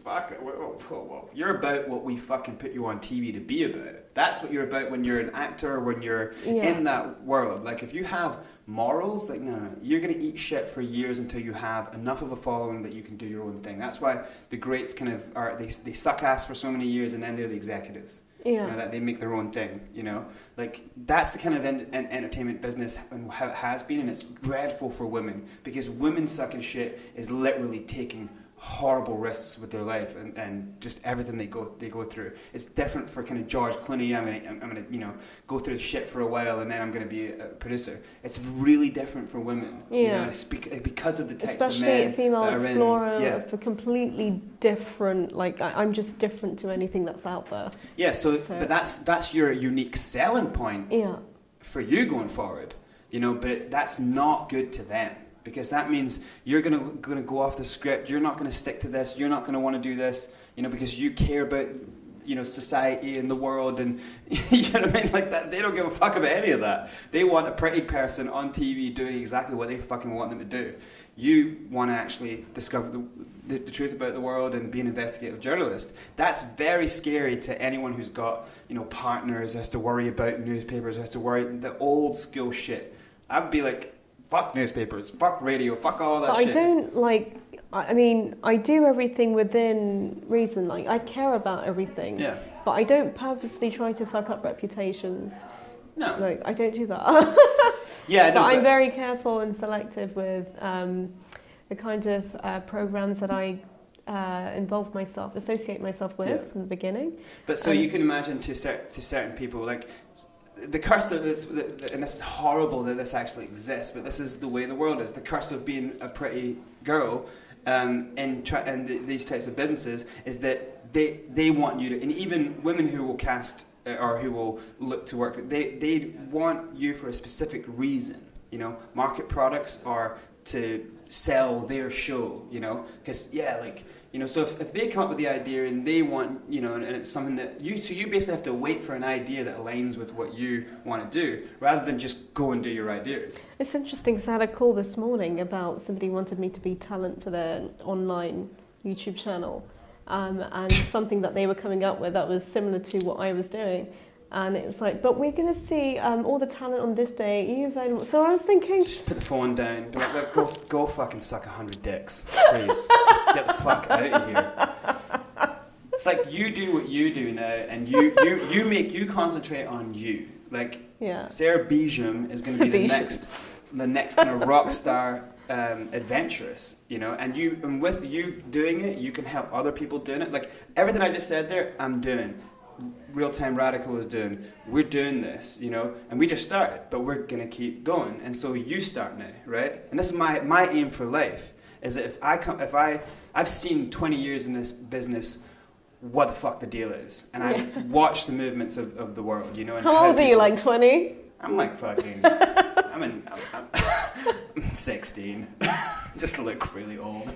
fuck, whoa, whoa, whoa. You're about what we fucking put you on T V to be about. That's what you're about when you're an actor, when you're yeah. in that world. Like, if you have morals, like, no, no, you're going to eat shit for years until you have enough of a following that you can do your own thing. That's why the greats kind of are, they, they suck ass for so many years and then they're the executives. Yeah. You know, that they make their own thing, you know? Like, that's the kind of en- en- entertainment business and how it has been, and it's dreadful for women, because women sucking shit is literally taking horrible risks with their life and, and just everything they go they go through. It's different for kind of George Clooney. I'm gonna I'm gonna you know go through shit for a while and then I'm gonna be a, a producer. It's really different for women. Yeah, you know, spe- because of the types especially of men a female that are explorer in, yeah. for completely different. Like I, I'm just different to anything that's out there. Yeah. So, so, but that's that's your unique selling point. Yeah. For you going forward, you know, but that's not good to them. Because that means you're gonna gonna go off the script. You're not gonna stick to this. You're not gonna want to do this. You know, because you care about, you know, society and the world, and you know what I mean. Like that, they don't give a fuck about any of that. They want a pretty person on T V doing exactly what they fucking want them to do. You want to actually discover the, the, the truth about the world and be an investigative journalist. That's very scary to anyone who's got, you know, partners, has to worry about newspapers, has to worry the old school shit. I'd be like, fuck newspapers, fuck radio, fuck all that but shit. I don't like, I mean, I do everything within reason. Like, I care about everything. Yeah. But I don't purposely try to fuck up reputations. No. Like, I don't do that. Yeah, no, but I'm but very careful and selective with um, the kind of uh, programs that I uh, involve myself, associate myself with yeah. from the beginning. But so um, you can imagine to, cer- to certain people, like, the curse of this, and this is horrible that this actually exists, but this is the way the world is. The curse of being a pretty girl um, in, tra- in th- these types of businesses is that they they want you to, and even women who will cast uh, or who will look to work, they they want you for a specific reason. You know, market products or to sell their show. You know, because yeah, like. You know, so if, if they come up with the idea and they want, you know, and, and it's something that you, so you basically have to wait for an idea that aligns with what you want to do, rather than just go and do your ideas. It's interesting because I had a call this morning about somebody wanted me to be talent for their online YouTube channel, um, and something that they were coming up with that was similar to what I was doing. And it was like, but we're going to see um, all the talent on this day. Are you available? So I was thinking... Just put the phone down. Be like, look, go, go fucking suck a hundred dicks, please. Just get the fuck out of here. It's like, you do what you do now, and you, you, you make, you concentrate on you. Like, yeah. Sarah Beecham is going to be the next, the next kind of rock star um, adventurous, you know, and you, and with you doing it, you can help other people doing it. Like, everything I just said there, I'm doing. Real Time Radical is doing. We're doing this, you know, and we just started, but we're gonna keep going. And so you start now, right? And this is my my aim for life: is that if I come, if I I've seen twenty years in this business, what the fuck the deal is, and yeah. I watch the movements of, of the world, you know. And how, how old are you? Like twenty? I'm like fucking. I'm in. I'm, I'm, I'm sixteen. Just look really old.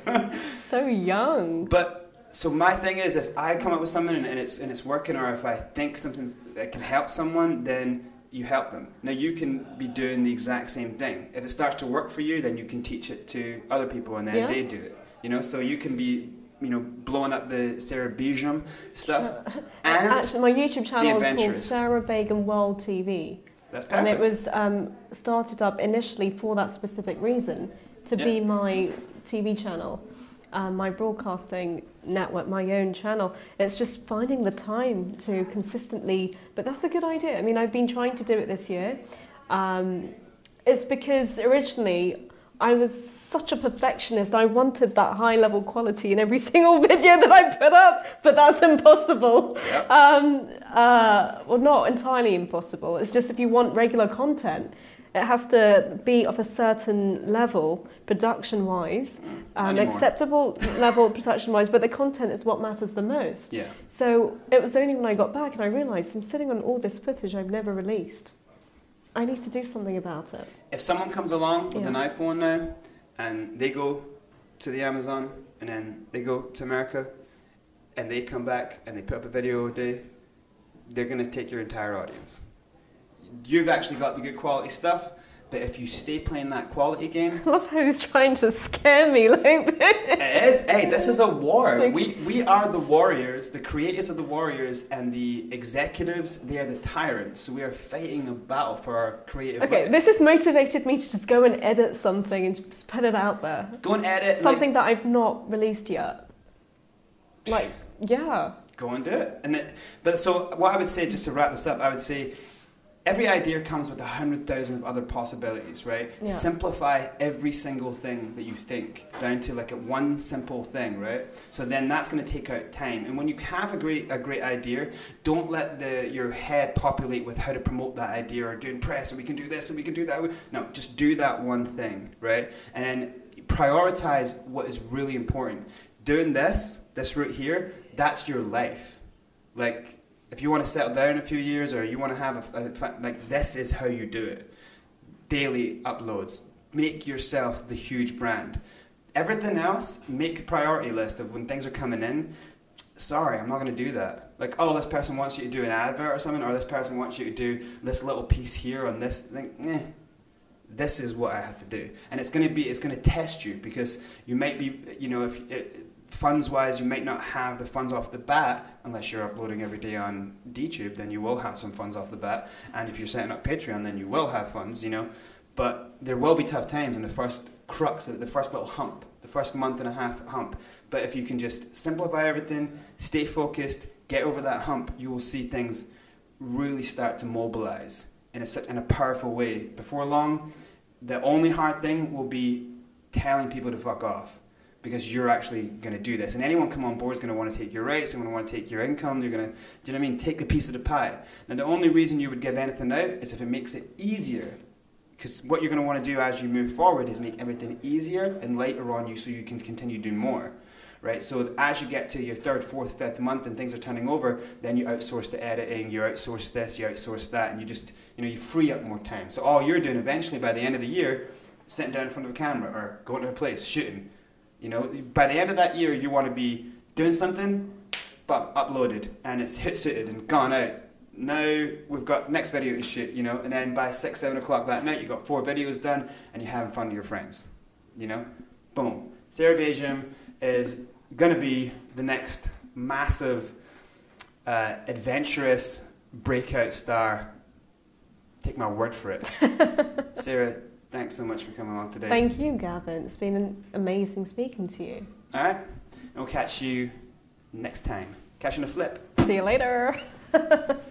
So young. But. So my thing is, if I come up with something and it's and it's working, or if I think something that can help someone, then you help them. Now you can be doing the exact same thing. If it starts to work for you, then you can teach it to other people, and then yeah. they do it. You know, so you can be, you know, blowing up the Sarah Beecham stuff. Sure. And actually, my YouTube channel is called Sarah Begum World T V. That's perfect. And it was um, started up initially for that specific reason, to yeah. be my T V channel. Um, my broadcasting network, my own channel. It's just finding the time to consistently, but that's a good idea. I mean, I've been trying to do it this year. Um, it's because originally I was such a perfectionist. I wanted that high level quality in every single video that I put up, but that's impossible. Yep. Um, uh, well, not entirely impossible. It's just if you want regular content, it has to be of a certain level, production-wise, um, acceptable level production-wise, but the content is what matters the most. Yeah. So it was only when I got back and I realised I'm sitting on all this footage I've never released. I need to do something about it. If someone comes along with yeah. an iPhone now, and they go to the Amazon, and then they go to America, and they come back and they put up a video a day, they're going to take your entire audience. You've actually got the good quality stuff. But if you stay playing that quality game, I love how he's trying to scare me like this. it is. Hey, this is a war. So- we we are the warriors, the creators of the warriors, and the executives. They are the tyrants. So we are fighting a battle for our creative. Okay, right. this just motivated me to just go and edit something and just put it out there. Go and edit Something like, that I've not released yet. Like, yeah. Go and do it. And it, but so what I would say, just to wrap this up, I would say every idea comes with a hundred thousand other possibilities, right? Yeah. Simplify every single thing that you think down to like a one simple thing, right? So then that's going to take out time. And when you have a great a great idea, don't let the your head populate with how to promote that idea or doing press and we can do this and we can do that. No, just do that one thing, right? And then prioritize what is really important. Doing this, this route here, that's your life. Like, if you want to settle down a few years or you want to have a, a, like, this is how you do it. Daily uploads. Make yourself the huge brand. Everything else, make a priority list of when things are coming in. Sorry, I'm not going to do that. Like, oh, this person wants you to do an advert or something, or this person wants you to do this little piece here on this thing. Eh. This is what I have to do. And it's going to be, it's going to test you because you might be, you know, if it, funds-wise, you might not have the funds off the bat unless you're uploading every day on DTube. Then you will have some funds off the bat, and if you're setting up Patreon, then you will have funds. You know, but there will be tough times in the first crux, the first little hump, the first month and a half hump. But if you can just simplify everything, stay focused, get over that hump, you will see things really start to mobilize in a in a powerful way. Before long, the only hard thing will be telling people to fuck off. Because you're actually going to do this. And anyone come on board is going to want to take your rights, they're going to want to take your income, they're going to, do you know what I mean, take the piece of the pie. Now the only reason you would give anything out is if it makes it easier. Because what you're going to want to do as you move forward is make everything easier and lighter on you so you can continue doing more. Right? So as you get to your third, fourth, fifth month and things are turning over, then you outsource the editing, you outsource this, you outsource that, and you just, you know, you free up more time. So all you're doing eventually by the end of the year, sitting down in front of a camera or going to a place, shooting. You know, by the end of that year, you want to be doing something, but uploaded, and it's hit suited and gone out. Now we've got next video to shoot, you know, and then by six, seven o'clock that night, you've got four videos done, and you're having fun with your friends. You know, boom. Sarah Bajam is going to be the next massive, uh, adventurous breakout star. Take my word for it. Sarah, thanks so much for coming along today. Thank you, Gavin. It's been an amazing speaking to you. All right. And we'll catch you next time. Catch you in a flip. See you later.